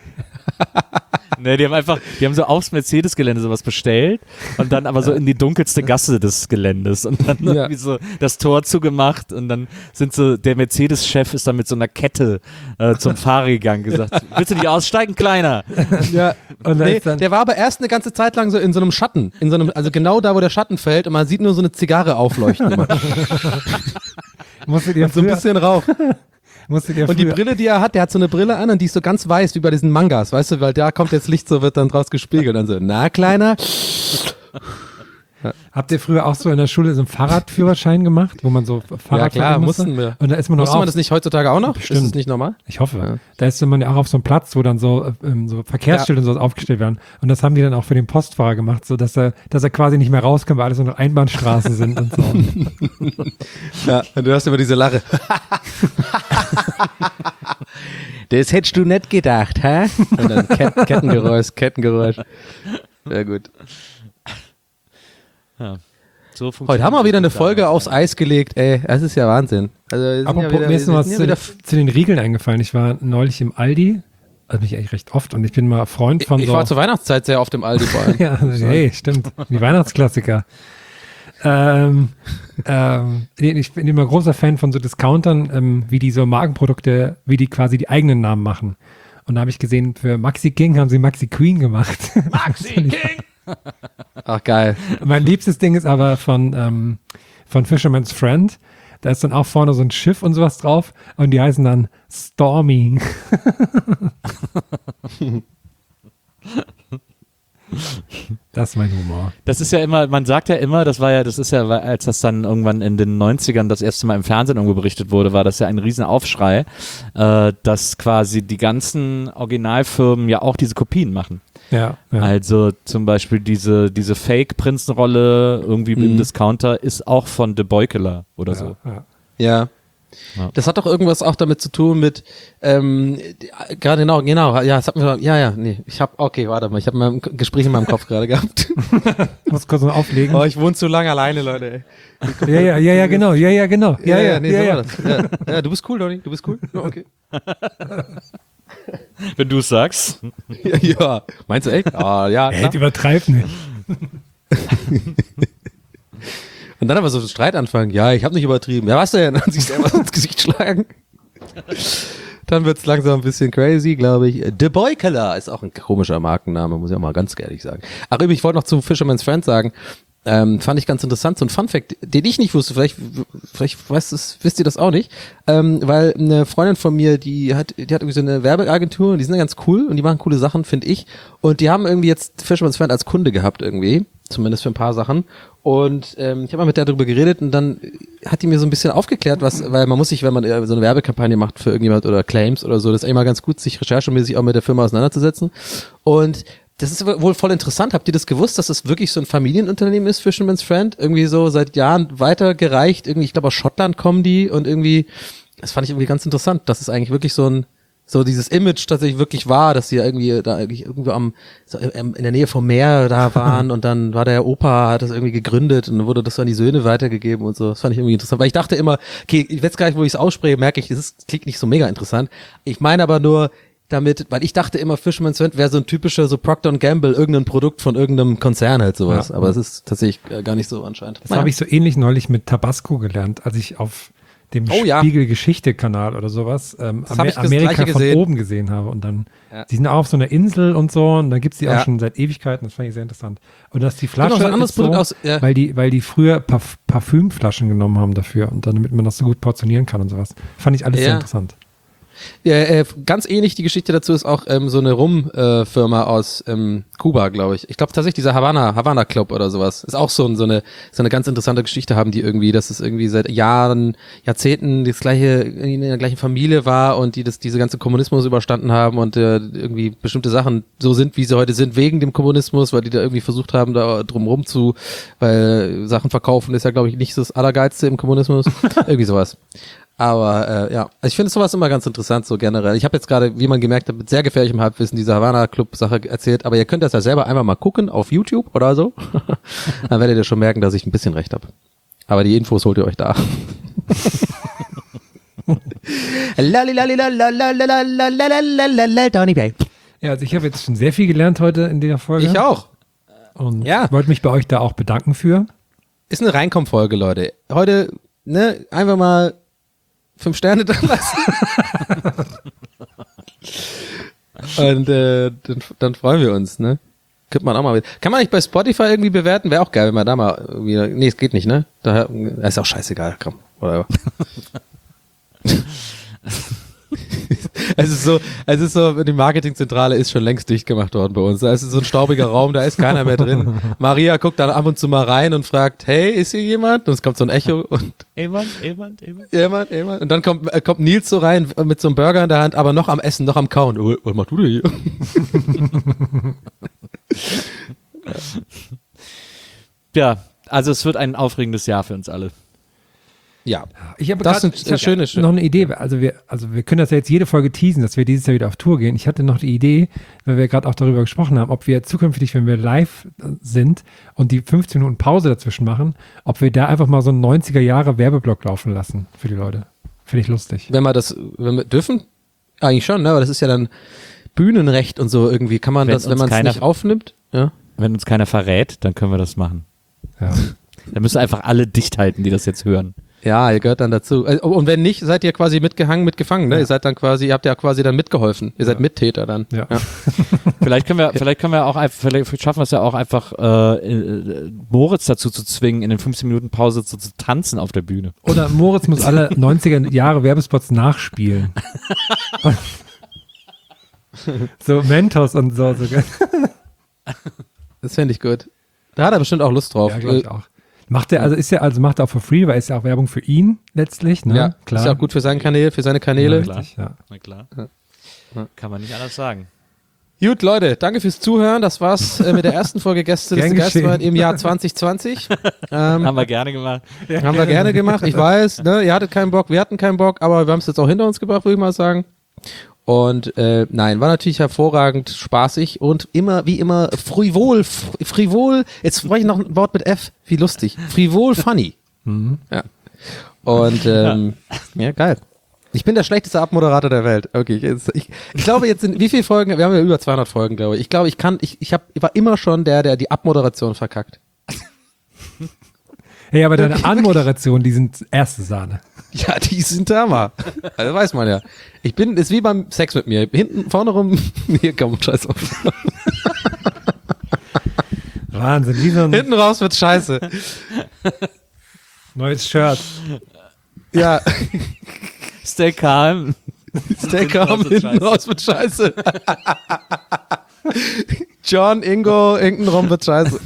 Ne, die haben einfach, die haben so aufs Mercedes-Gelände sowas bestellt und dann aber so in die dunkelste Gasse des Geländes und dann Ja. irgendwie so das Tor zugemacht und dann sind so, der Mercedes-Chef ist dann mit so einer Kette äh, zum Fahrer gegangen, gesagt, willst du nicht aussteigen, Kleiner? Ja, Und da nee, ist dann, der war aber erst eine ganze Zeit lang so in so einem Schatten, in so einem, also genau da, wo der Schatten fällt und man sieht nur so eine Zigarre aufleuchten immer. musstet ihr So ein früher, bisschen Rauch. musstet ihr Und die früher, Brille, die er hat, der hat so eine Brille an und die ist so ganz weiß wie bei diesen Mangas, weißt du, weil da kommt jetzt Licht, so wird dann draus gespiegelt. Dann so, na Kleiner, Habt ihr früher auch so in der Schule so einen Fahrradführerschein gemacht, wo man so Fahrrad Ja, klar, fahren musste? mussten wir. Und da ist man noch Musste auf, man das nicht heutzutage auch noch? Bestimmt. Ist es nicht normal? ich hoffe, Ja. da ist man ja auch auf so einem Platz, wo dann so, ähm, so Verkehrsschilder und so aufgestellt werden. Und das haben die dann auch für den Postfahrer gemacht, so dass er, dass er quasi nicht mehr rauskommt, weil alles nur noch Einbahnstraßen sind und so. Ja, und du hast immer diese Lache. Das hättest du nicht gedacht, hä? Und dann Ket Kettengeräusch, Kettengeräusch. Sehr gut. Ja. So Heute haben wir wieder eine Folge aufs Eis gelegt, ey. Das ist ja Wahnsinn. Also, wir sind Aber ja wieder, mir ist noch wir was sind zu, ja wieder zu den Riegeln eingefallen. Ich war neulich im Aldi, also mich eigentlich recht oft, und ich bin mal Freund von ich so. war zur Weihnachtszeit sehr oft im Aldi vor allem. Ja, hey, stimmt. Die Weihnachtsklassiker. ähm, ähm, nee, ich bin immer großer Fan von so Discountern, ähm, wie die so Markenprodukte, wie die quasi die eigenen Namen machen. Und da habe ich gesehen, für Maxi King haben sie Maxi Queen gemacht. Maxi King! Ach, geil. Mein liebstes Ding ist aber von, ähm, von Fisherman's Friend. Da ist dann auch vorne so ein Schiff und sowas drauf und die heißen dann Stormy. Das ist mein Humor. Das ist ja immer, man sagt ja immer, das war ja, das ist ja, als das dann irgendwann in den neunzigern das erste Mal im Fernsehen irgendwo berichtet wurde, war das ja ein Riesenaufschrei, äh, dass quasi die ganzen Originalfirmen ja auch diese Kopien machen. Ja, ja. Also zum Beispiel diese, diese Fake-Prinzenrolle irgendwie im Mhm. Discounter ist auch von De Beukeler oder ja, so. ja. Ja. Ja. Das hat doch irgendwas auch damit zu tun mit, ähm, die- gerade genau, genau, ja, das hat mir, ja, ja, nee, ich hab, okay, warte mal, ich habe ein Gespräch in meinem Kopf gerade gehabt. Ich muss kurz noch auflegen. Oh, ich wohne zu lange alleine, Leute, ey. Ja, ja, ja, ja, genau, ja, ja, genau. Ja, ja, nee, ja, so ja. war das. Ja, ja, du bist cool, Donny, du bist cool. Ja, okay. Wenn du es sagst. Ja, ja. Meinst du echt? Ah, ja, Ey, klar. übertreib nicht. Und dann aber so Streit anfangen. Ja, ich habe nicht übertrieben. Ja, was denn? Und sich selber ins Gesicht schlagen. Dann wird's langsam ein bisschen crazy, glaube ich. De Beukeler ist auch ein komischer Markenname, muss ich auch mal ganz ehrlich sagen. Ach, übrigens, ich wollte noch zu Fisherman's Friend sagen, ähm, fand ich ganz interessant, so ein Funfact, den ich nicht wusste, vielleicht, vielleicht weißt es, wisst ihr das auch nicht, ähm, weil eine Freundin von mir, die hat, die hat irgendwie so eine Werbeagentur und die sind ja ganz cool und die machen coole Sachen, finde ich. Und die haben irgendwie jetzt Fisherman's Friend als Kunde gehabt irgendwie, zumindest für ein paar Sachen. Und ähm, ich habe mal mit der darüber geredet und dann hat die mir so ein bisschen aufgeklärt, was, weil man muss sich, wenn man äh, so eine Werbekampagne macht für irgendjemand oder Claims oder so, das ist eigentlich mal ganz gut, sich recherchemäßig auch mit der Firma auseinanderzusetzen. Und das ist wohl voll interessant. Habt ihr das gewusst, dass das wirklich so ein Familienunternehmen ist, Fisherman's Friend? Irgendwie so seit Jahren weitergereicht. Irgendwie, ich glaube aus Schottland kommen die und irgendwie, das fand ich irgendwie ganz interessant, dass es eigentlich wirklich so ein, so dieses Image tatsächlich wirklich war, dass sie ja irgendwie da irgendwie irgendwo am, so in der Nähe vom Meer da waren und dann war der Opa, hat das irgendwie gegründet und dann wurde das so an die Söhne weitergegeben und so. Das fand ich irgendwie interessant, weil ich dachte immer, okay, ich weiß gar nicht, wo ich es ausspreche, merke ich, es klingt nicht so mega interessant. Ich meine aber nur, damit, weil ich dachte immer, Fisherman's Friend wäre so ein typischer, so Procter and Gamble, irgendein Produkt von irgendeinem Konzern halt sowas. Ja. Aber es ist tatsächlich äh, gar nicht so anscheinend. Das habe ich so ähnlich neulich mit Tabasco gelernt, als ich auf dem Oh ja. Spiegel-Geschichte-Kanal oder sowas ähm, Das hab ich das Amerika Gleiche von gesehen. oben gesehen habe. Und dann, Ja. die sind auch auf so einer Insel und so, und da gibt's die Ja. auch schon seit Ewigkeiten, das fand ich sehr interessant. Und dass die noch Flasche so ein anderes ist so, Produkt aus- ja. weil die, weil die früher Parf Parfümflaschen genommen haben dafür und dann, damit man das so gut portionieren kann und sowas. Fand ich alles Ja. sehr interessant. Ja, äh, ganz ähnlich die Geschichte dazu ist auch ähm, so eine Rum-Firma aus ähm, Kuba, glaube ich. Ich glaube tatsächlich dieser Havana, Havana Club oder sowas. Ist auch so, ein, so eine so eine ganz interessante Geschichte haben die irgendwie, dass es irgendwie seit Jahren, Jahrzehnten das gleiche in der gleichen Familie war und die das diese ganze Kommunismus überstanden haben und äh, irgendwie bestimmte Sachen so sind, wie sie heute sind wegen dem Kommunismus, weil die da irgendwie versucht haben, da drumrum zu, weil Sachen verkaufen ist ja glaube ich nicht so das Allergeilste im Kommunismus. Irgendwie sowas. Aber äh, ja, also ich finde sowas immer ganz interessant, so generell. Ich habe jetzt gerade, wie man gemerkt hat, mit sehr gefährlichem Halbwissen diese Havana-Club-Sache erzählt, aber ihr könnt das ja selber einfach mal gucken auf YouTube oder so. Dann werdet ihr schon merken, dass ich ein bisschen recht habe. Aber die Infos holt ihr euch da. Ja, also ich habe jetzt schon sehr viel gelernt heute in der Folge. Ich auch. Und Ja. wollte mich bei euch da auch bedanken für. Ist eine Reinkomm-Folge, Leute. Heute, ne, einfach mal fünf Sterne da lassen. Und äh, dann, dann freuen wir uns, ne? Könnte man auch mal. Kann man nicht bei Spotify irgendwie bewerten? Wäre auch geil, wenn man da mal wieder. Nee, es geht nicht, ne? Daher ist auch scheißegal, komm. Whatever. Es ist so, es ist so, die Marketingzentrale ist schon längst dicht gemacht worden bei uns. Da ist so ein staubiger Raum, da ist keiner mehr drin. Maria guckt dann ab und zu mal rein und fragt, hey, ist hier jemand? Und es kommt so ein Echo und Jemand, jemand, jemand. jemand, jemand. Und dann kommt, äh, kommt Nils so rein mit so einem Burger in der Hand, aber noch am Essen, noch am Kauen. Oh, was machst du denn hier? Ja, also es wird ein aufregendes Jahr für uns alle. Ja, Ich habe das grad- sind ich hab schöne noch eine Idee. Also wir, also wir können das ja jetzt jede Folge teasen, dass wir dieses Jahr wieder auf Tour gehen. Ich hatte noch die Idee, weil wir gerade auch darüber gesprochen haben, ob wir zukünftig, wenn wir live sind und die fünfzehn Minuten Pause dazwischen machen, ob wir da einfach mal so einen neunziger Jahre Werbeblock laufen lassen für die Leute. Finde ich lustig. wenn wir das, wenn wir dürfen, eigentlich schon, ne? Aber das ist ja dann Bühnenrecht und so irgendwie. Kann man Wenn das, wenn uns man es keiner- nicht aufnimmt? Ja. Wenn uns keiner verrät, dann können wir das machen. Ja. Dann müssen einfach alle dicht halten, die das jetzt hören. Ja, ihr gehört dann dazu. Also, und wenn nicht, seid ihr quasi mitgehangen, mitgefangen, ne? Ja. Ihr seid dann quasi, ihr habt ja quasi dann mitgeholfen. Ihr seid Mittäter dann. Ja. Vielleicht können wir, vielleicht können wir auch einfach, vielleicht schaffen wir es ja auch einfach, äh, äh, Moritz dazu zu zwingen, in den fünfzehn Minuten Pause zu, zu tanzen auf der Bühne. Oder Moritz muss alle neunziger Jahre Werbespots nachspielen. So Mentos und so. so. Das fände ich gut. Da hat er bestimmt auch Lust drauf. Ja, glaube ich auch. Macht er, also ist er, also macht er auch for free, weil ist ja auch Werbung für ihn letztlich, ne? Ja, klar. ist ja auch gut für seinen Kanäle, für seine Kanäle. Ja, richtig, ja. Na klar. Ja. Kann man nicht anders sagen. Gut, Leute, danke fürs Zuhören. Das war's äh, mit der ersten Folge Gäste des Gern geschehen. Geistwein im Jahr zwanzig zwanzig. Ähm, Haben wir gerne gemacht. haben wir gerne gemacht. Ich weiß, ne, ihr hattet keinen Bock, wir hatten keinen Bock, aber wir haben es jetzt auch hinter uns gebracht, würde ich mal sagen. Und äh, nein, war natürlich hervorragend, spaßig und immer, wie immer, frivol, fr- frivol, jetzt spreche ich noch ein Wort mit F, wie lustig, frivol funny. Ja. Und ähm, ja, geil. Ich bin der schlechteste Abmoderator der Welt. Okay, jetzt, ich, ich glaube jetzt sind, wie viele Folgen, wir haben ja über zweihundert Folgen, glaube ich. Ich glaube, ich kann, ich, ich hab, ich war immer schon der, der die Abmoderation verkackt. Hey, aber deine Anmoderation, die sind erste Sahne. Ja, die sind Hammer. Also weiß man ja. Ich bin, ist wie beim Sex mit mir. Hinten, vorne rum, hier komm, scheiß auf. Wahnsinn, wie so ein Hinten raus wird scheiße. neues Shirt. Ja, Stay calm. stay Hinten raus calm, wird hinten scheiße. raus wird scheiße. John, Ingo, hinten rum wird scheiße.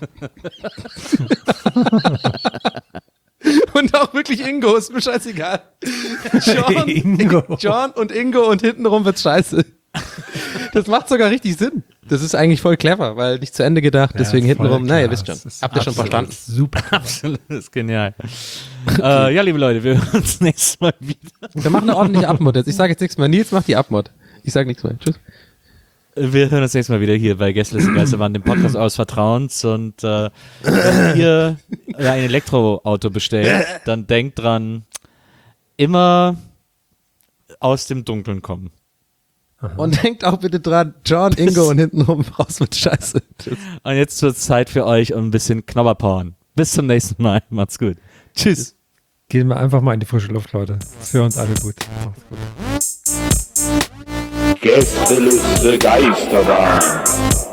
Und auch wirklich Ingo, ist mir scheißegal. John, Ingo. John und Ingo und hintenrum wird scheiße. Das macht sogar richtig Sinn. Das ist eigentlich voll clever, weil nicht zu Ende gedacht, deswegen Ja, voll hintenrum, na, ihr klar. wisst schon. Das ist Habt ihr schon absolut verstanden? Super. Absolut, das ist genial. Äh, ja, liebe Leute, wir hören uns nächstes Mal wieder. Wir machen eine ordentliche Abmod jetzt. Ich sage jetzt nichts mehr. Nils macht die Abmod. Ich sage nichts mehr. Tschüss. Wir hören uns nächstes Mal wieder hier bei Gästeliste Geisterbahn, dem Podcast eures Vertrauens. Und äh, wenn ihr ein Elektroauto bestellt, dann denkt dran, immer aus dem Dunkeln kommen. Und denkt auch bitte dran, John, Ingo und hintenrum raus mit Scheiße. Tschüss. Und jetzt wird es Zeit für euch, um ein bisschen Knobberpowern. Bis zum nächsten Mal. Macht's gut. Tschüss. Gehen wir einfach mal in die frische Luft, Leute. Das ist für uns alle gut. Macht's gut. Gästeliste Geisterbahn.